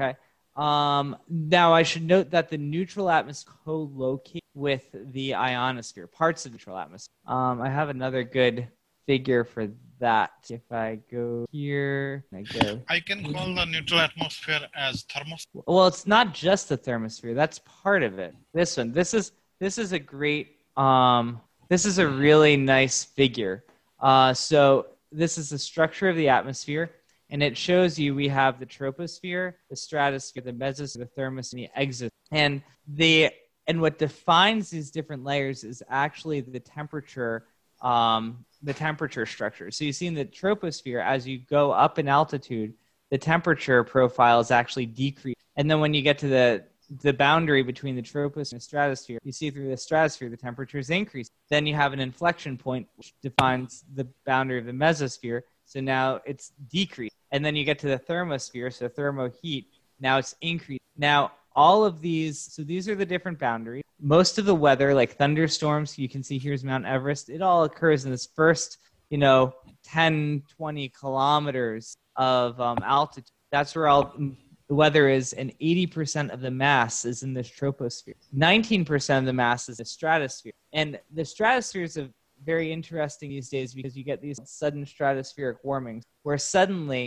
Now I should note that the neutral atmosphere co-locate with the ionosphere, parts of the neutral atmosphere. I have another good figure for that. If I go here, I can call the neutral atmosphere as thermosphere. Well, it's not just the thermosphere. That's part of it. This one. This is a great. This is a really nice figure. So this is the structure of the atmosphere, and it shows you we have the troposphere, the stratosphere, the mesosphere, the thermosphere, and the exosphere. And what defines these different layers is actually the temperature. The temperature structure. So you see in the troposphere, as you go up in altitude, the temperature profile is actually decreased. And then when you get to the boundary between the troposphere and the stratosphere, you see through the stratosphere, the temperature is increased. Then you have an inflection point, which defines the boundary of the mesosphere. So now it's decreased. And then you get to the thermosphere, so thermoheat, now it's increased. Now, all of these, so these are the different boundaries. Most of the weather, like thunderstorms, you can see here's Mount Everest. It all occurs in this first, 10, 20 kilometers of altitude. That's where all the weather is, and 80% of the mass is in this troposphere. 19% of the mass is the stratosphere. And the stratosphere is very interesting these days because you get these sudden stratospheric warmings where suddenly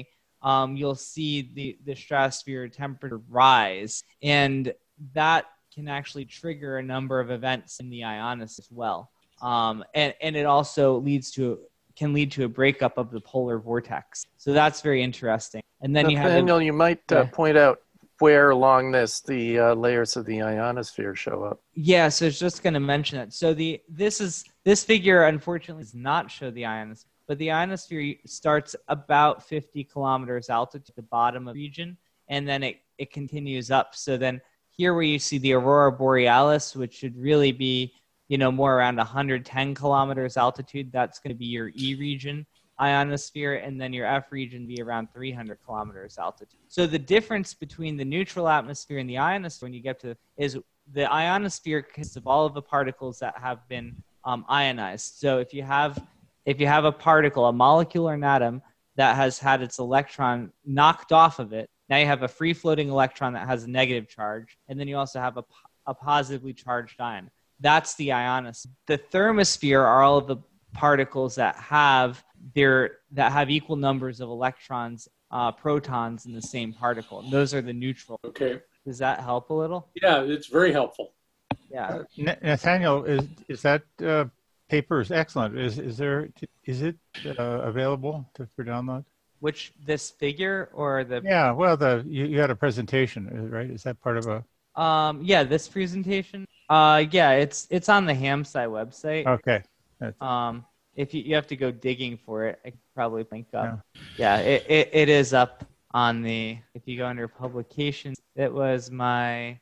you'll see the stratosphere temperature rise, and that can actually trigger a number of events in the ionosphere as well. And it also can lead to a breakup of the polar vortex. So that's very interesting. And then Nathaniel, you might point out where along the layers of the ionosphere show up. Yeah, so I was just going to mention it. So this figure unfortunately does not show the ionosphere, but the ionosphere starts about 50 kilometers altitude at the bottom of the region, and then it continues up. So then here where you see the aurora borealis, which should really be, more around 110 kilometers altitude, that's going to be your E region ionosphere, and then your F region be around 300 kilometers altitude. So the difference between the neutral atmosphere and the ionosphere when you get to is the ionosphere consists of all of the particles that have been ionized. So if you have a particle, a molecule or an atom that has had its electron knocked off of it, now you have a free-floating electron that has a negative charge, and then you also have a positively charged ion. That's the ionosphere. The thermosphere are all of the particles that have equal numbers of electrons, protons in the same particle. And those are the neutral. Okay. Does that help a little? Yeah, it's very helpful. Yeah. Nathaniel, is that paper is excellent. Is it available for download? Which, this figure or the? Yeah, well, you had a presentation, right? Is that part of a? This presentation. Yeah, it's on the HamSci website. Okay. If you have to go digging for it, I could probably link up. Yeah, it is up on the. If you go under publications, it was my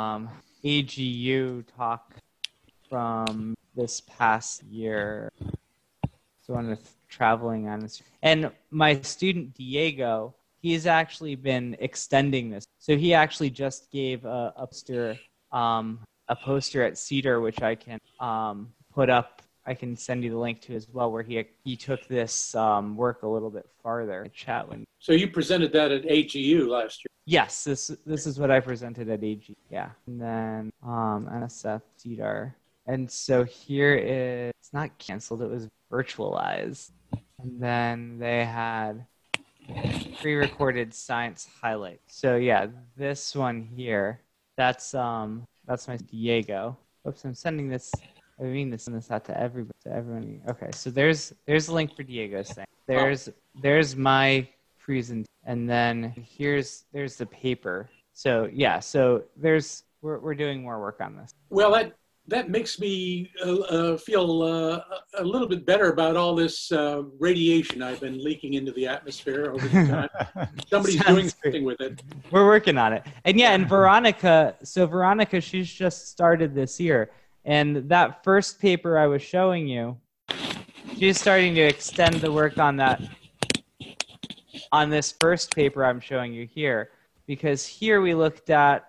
AGU talk from this past year. So on the traveling on this, and my student Diego, he's actually been extending this. So he actually just gave a poster at CEDAR, which I can put up. I can send you the link to as well, where he took this work a little bit farther. Chat when. So you presented that at AGU last year. Yes, this is what I presented at AG. Yeah, and then NSF CEDAR, and so here it's not canceled. It was virtualized, and then they had pre-recorded science highlights. So yeah, this one here, that's my Diego. Oops, I'm sending this. I mean to send this out to everyone. Okay, so there's the link for Diego's thing. There's my present, and then there's the paper. So yeah, we're doing more work on this. Well, that makes me feel a little bit better about all this radiation I've been leaking into the atmosphere over the time. Somebody's doing something with it. We're working on it. And yeah, and Veronica, she's just started this year. And that first paper I was showing you, she's starting to extend the work on that, on this first paper I'm showing you here, because here we looked at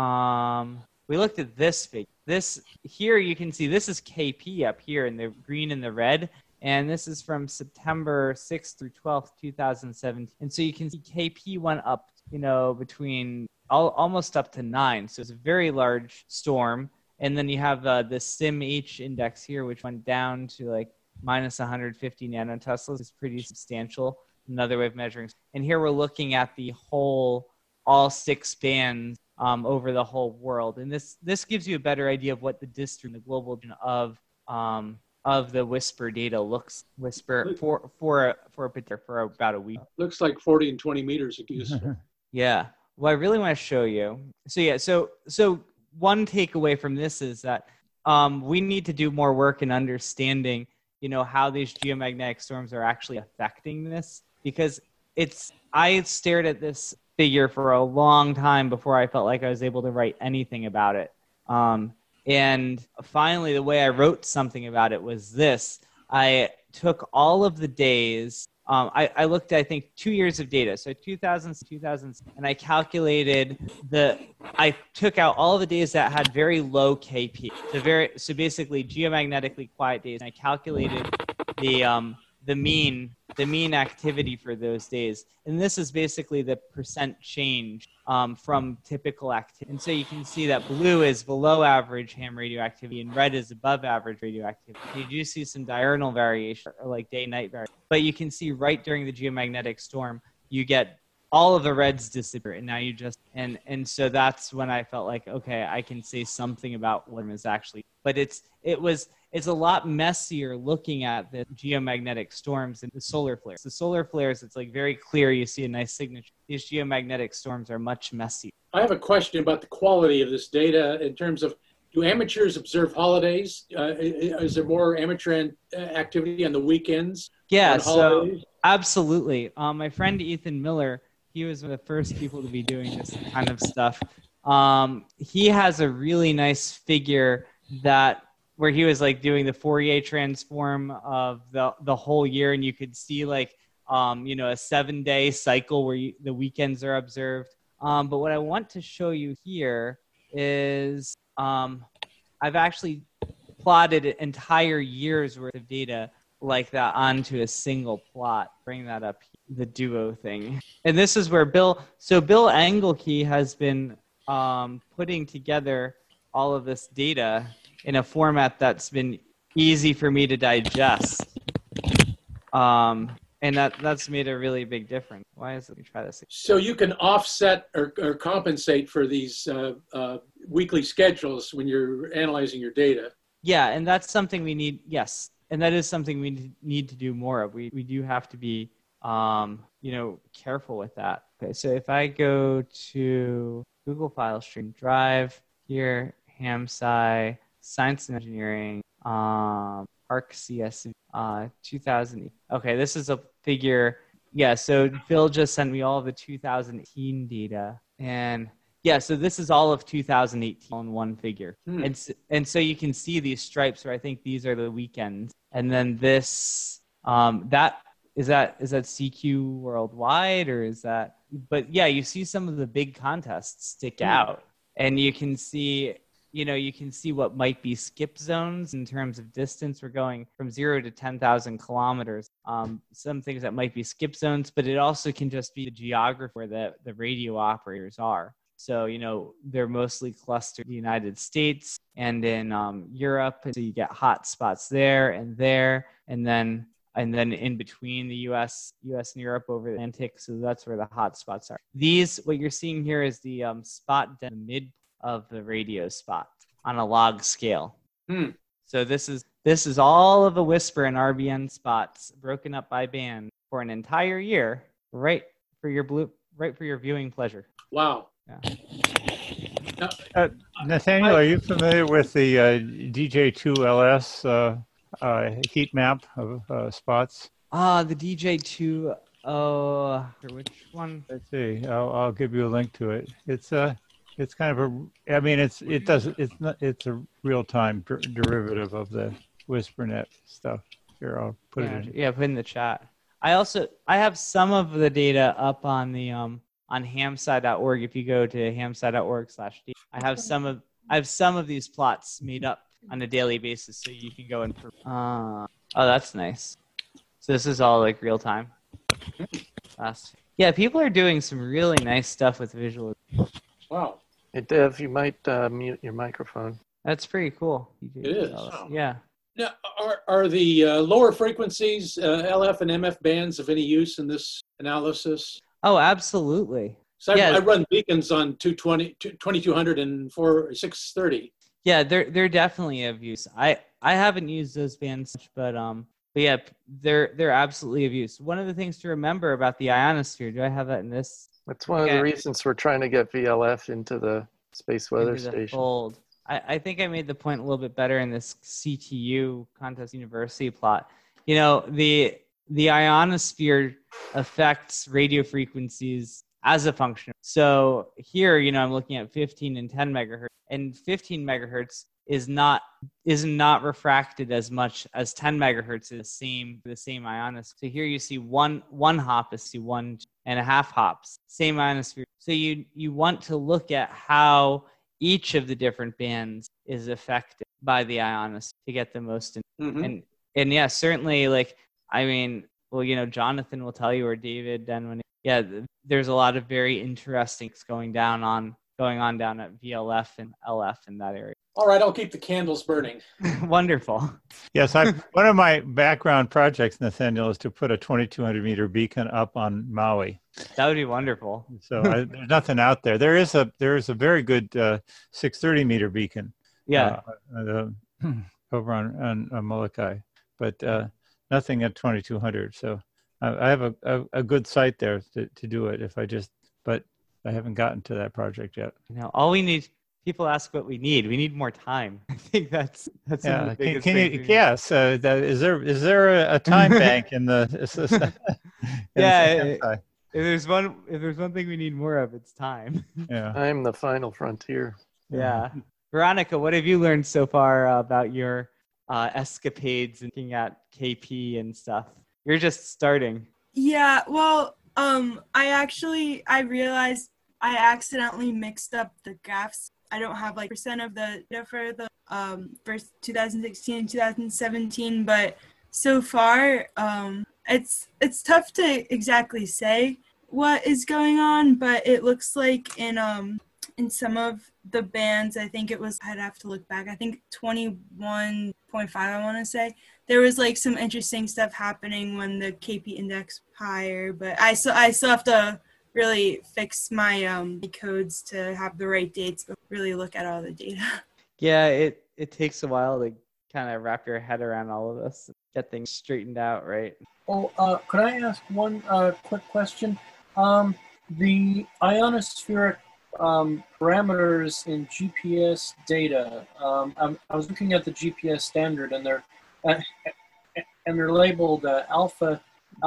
this figure. This here you can see this is KP up here in the green and the red, and this is from September 6th through 12th, 2017. And so you can see KP went up, between almost up to 9. So it's a very large storm. And then you have the SIM-H index here, which went down to like minus 150 nanoteslas. It's pretty substantial. Another way of measuring. And here we're looking at all 6 bands over the whole world. And this gives you a better idea of what the district, the global region of the WSPR data looks. WSPR for about a week. Looks like 40 and 20 meters. Yeah. Well, I really want to show you. So yeah. So one takeaway from this is that we need to do more work in understanding, how these geomagnetic storms are actually affecting this, because I stared at this figure for a long time before I felt like I was able to write anything about it. And finally, the way I wrote something about it was this. I took all of the days. I looked at, I think, 2 years of data. So 2000, and I calculated I took out all the days that had very low KP. So basically geomagnetically quiet days. And I calculated the mean activity for those days. And this is basically the percent change from typical activity. And so you can see that blue is below average ham radioactivity and red is above average radioactivity. You do see some diurnal variation, or like day-night variation. But you can see right during the geomagnetic storm, you get all of the reds disappear, and now you just and so that's when I felt like, okay, I can say something about what is actually, but it's a lot messier looking at the geomagnetic storms and the solar flares. The solar flares, it's like very clear, you see a nice signature. These geomagnetic storms are much messier. I have a question about the quality of this data in terms of, do amateurs observe holidays? Is there more amateur activity on the weekends? Yeah, on so holidays? absolutely. My friend Ethan Miller, he was one of the first people to be doing this kind of stuff. He has a really nice figure where he was like doing the Fourier transform of the whole year, and you could see like a 7-day cycle where the weekends are observed. But what I want to show you here is I've actually plotted entire years worth of data like that onto a single plot. Bring that up here, the duo thing. And this is where Bill Engelke has been putting together all of this data in a format that's been easy for me to digest. And that's made a really big difference. Why is it? Let me try this again. So you can offset or compensate for these weekly schedules when you're analyzing your data. Yeah, and that's something we need. Yes, and that is something we need to do more of. We do have to be careful with that. Okay, so if I go to Google File Stream Drive here, HamSci, Science and Engineering, ArcCSV, 2000. Okay, this is a figure. Yeah, so Phil just sent me all of the 2018 data, and yeah, so this is all of 2018 on one figure. And so you can see these stripes where I think these are the weekends, and then this is that CQ worldwide, or is that? But yeah, you see some of the big contests stick out, and you can see. You can see what might be skip zones in terms of distance. We're going from 0 to 10,000 kilometers. Some things that might be skip zones, but it also can just be the geography where the radio operators are. So, they're mostly clustered in the United States and in Europe. So you get hot spots there, and then in between the US and Europe over the Atlantic. So that's where the hot spots are. What you're seeing here is the spot in the mid of the radio spot on a log scale. So this is all of the WSPR and RBN spots broken up by band for an entire year, right for your viewing pleasure. Wow. Yeah. Nathaniel, are you familiar with the DJ2LS heat map of spots? The DJ2. Oh, which one? Let's see. I'll give you a link to it. It's kind of it's a real-time derivative of the WhisperNet stuff. Here, I'll put it in. Yeah, put in the chat. I have some of the data up on the on hamsci.org. If you go to hamsci.org/d, I have some of these plots made up on a daily basis, so you can go and. Oh, that's nice. So this is all like real time. Yeah, people are doing some really nice stuff with visual. Wow. Hey, Dev, you might mute your microphone. That's pretty cool. It is. Yeah. Now, are the lower frequencies, LF and MF bands, of any use in this analysis? Oh, absolutely. So I run beacons on 2200 and 630. Yeah, they're definitely of use. I haven't used those bands, but yeah, they're absolutely of use. One of the things to remember about the ionosphere, do I have that in this? That's one of the reasons we're trying to get VLF into the Space Weather Station. Fold. I think I made the point a little bit better in this CTU Contest University plot. The ionosphere affects radio frequencies as a function. So here, I'm looking at 15 and 10 megahertz, and 15 megahertz is not refracted as much as 10 megahertz is the same ionosphere. So here you see one hop is 1.5 hops, same ionosphere. So you want to look at how each of the different bands is affected by the ionosphere to get the most. And yeah, certainly Jonathan will tell you, or David Denman. Yeah, there's a lot of very interesting going on down at VLF and LF in that area. All right, I'll keep the candles burning. Wonderful. Yes, one of my background projects, Nathaniel, is to put a 2,200 meter beacon up on Maui. That would be wonderful. So there's nothing out there. There is a very good 630 meter beacon. Yeah. Over on Molokai, but nothing at 2,200. So I have a good site there to do it but I haven't gotten to that project yet. All we need. People ask what we need. We need more time. I think that's one of the biggest things. Yes. Is there a time bank in the? If there's one thing we need more of, it's time. Yeah. I'm the final frontier. Yeah. Veronica, what have you learned so far about your escapades and looking at KP and stuff? You're just starting. Yeah. Well, I realized I accidentally mixed up the graphs. I don't have percent of the data for the first 2016 and 2017, but so far it's tough to exactly say what is going on, but it looks like in some of the bands, I think it was, I'd have to look back, I think 21.5 I want to say, there was some interesting stuff happening when the KP index higher, but I still have to really fix my codes to have the right dates, but really look at all the data. Yeah, it takes a while to kind of wrap your head around all of this, get things straightened out, right? Oh, could I ask one quick question? The ionospheric parameters in GPS data. I was looking at the GPS standard, and they're labeled alpha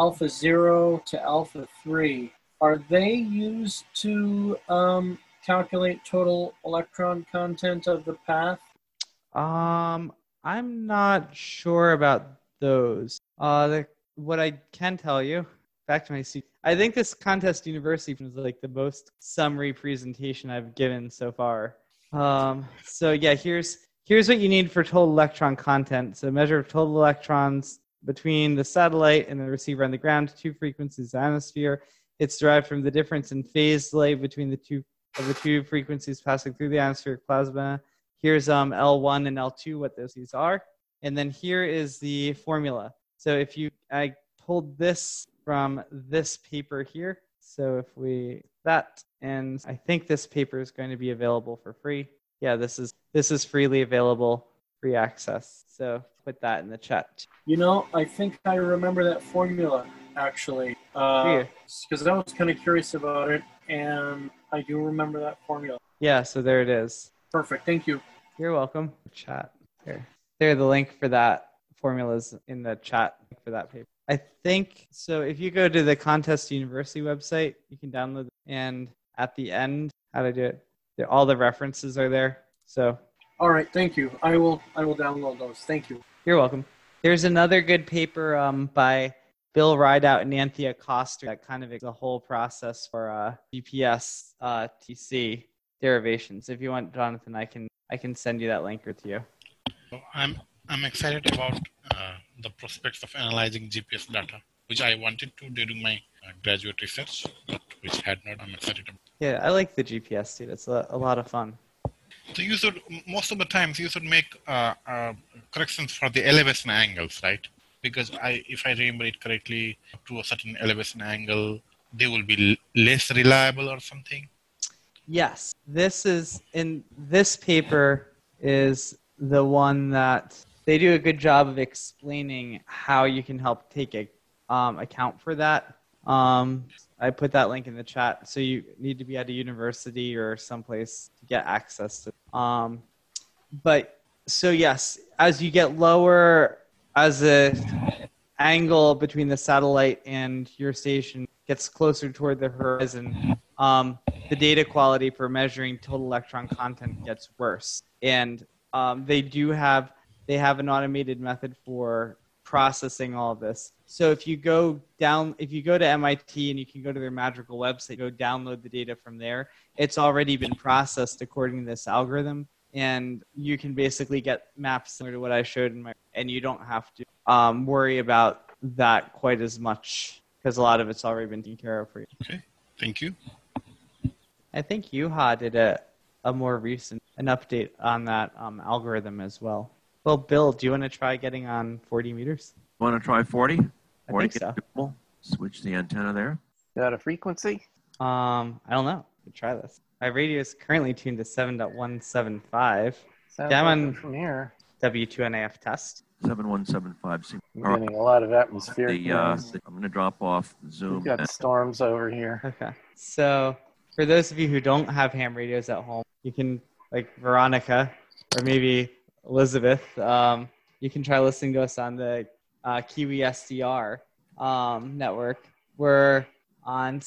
0 to alpha 3. Are they used to calculate total electron content of the path? I'm not sure about those. What I can tell you, back to my seat, I think this Contest University is the most summary presentation I've given so far. So yeah, here's what you need for total electron content. So measure of total electrons between the satellite and the receiver on the ground, 2 frequencies of the ionosphere. It's derived from the difference in phase delay between the two frequencies passing through the atmospheric plasma. Here's L1 and L2, what these are. And then here is the formula. So I pulled this from this paper here. So and I think this paper is going to be available for free. Yeah, this is freely available, free access. So put that in the chat. I think I remember that formula, actually, because I was kind of curious about it, and I do remember that formula. Yeah, so there it is. Perfect. Thank you. You're welcome. Chat there. The link for that formula is in the chat for that paper. I think so. If you go to the Contest University website, you can download it, and at the end, how to do it. All the references are there. So. All right. Thank you. I will download those. Thank you. You're welcome. There's another good paper by Bill Rideout and Anthea Koster that kind of the whole process for GPS TC derivations. If you want, Jonathan, I can send you that link to you. I'm excited about the prospects of analyzing GPS data, which I wanted to during my graduate research, but which had not. I'm excited about. Yeah, I like the GPS too. It's a lot of fun. So most of the times you should make corrections for the elevation angles, right? Because if I remember it correctly, to a certain elevation angle, they will be less reliable or something. Yes, this paper is the one that they do a good job of explaining how you can help take account for that. I put that link in the chat. So you need to be at a university or someplace to get access to. But so yes, as you get lower, as the angle between the satellite and your station gets closer toward the horizon, the data quality for measuring total electron content gets worse. And they have an automated method for processing all of this. So if you go to MIT and you can go to their Madrigal website, go download the data from there. It's already been processed according to this algorithm, and you can basically get maps similar to what I showed and you don't have to worry about that quite as much because a lot of it's already been taken care of for you. Okay, thank you. I think Juha did a more recent. an update on that algorithm as well. Well, Bill, do you want to try getting on 40 meters? Want to try 40? I think so. Doable? Switch the antenna there. Got a frequency? I don't know. We'll try this. My radio is currently tuned to 7.175. Sounds I'm like on from here. W2NAF test. 7175. I'm getting a lot of atmospheric noise. I'm going to drop off Zoom. We've got storms over here. Okay. So for those of you who don't have ham radios at home, you can, like Veronica or maybe Elizabeth, you can try listening to us on the Kiwi SDR network. We're on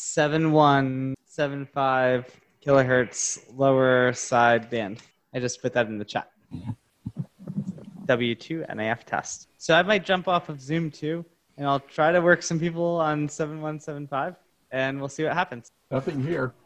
7175 kilohertz lower side band. I just put that in the chat. W2 NAF test. So I might jump off of Zoom too, and I'll try to work some people on 7175, and we'll see what happens. Nothing here.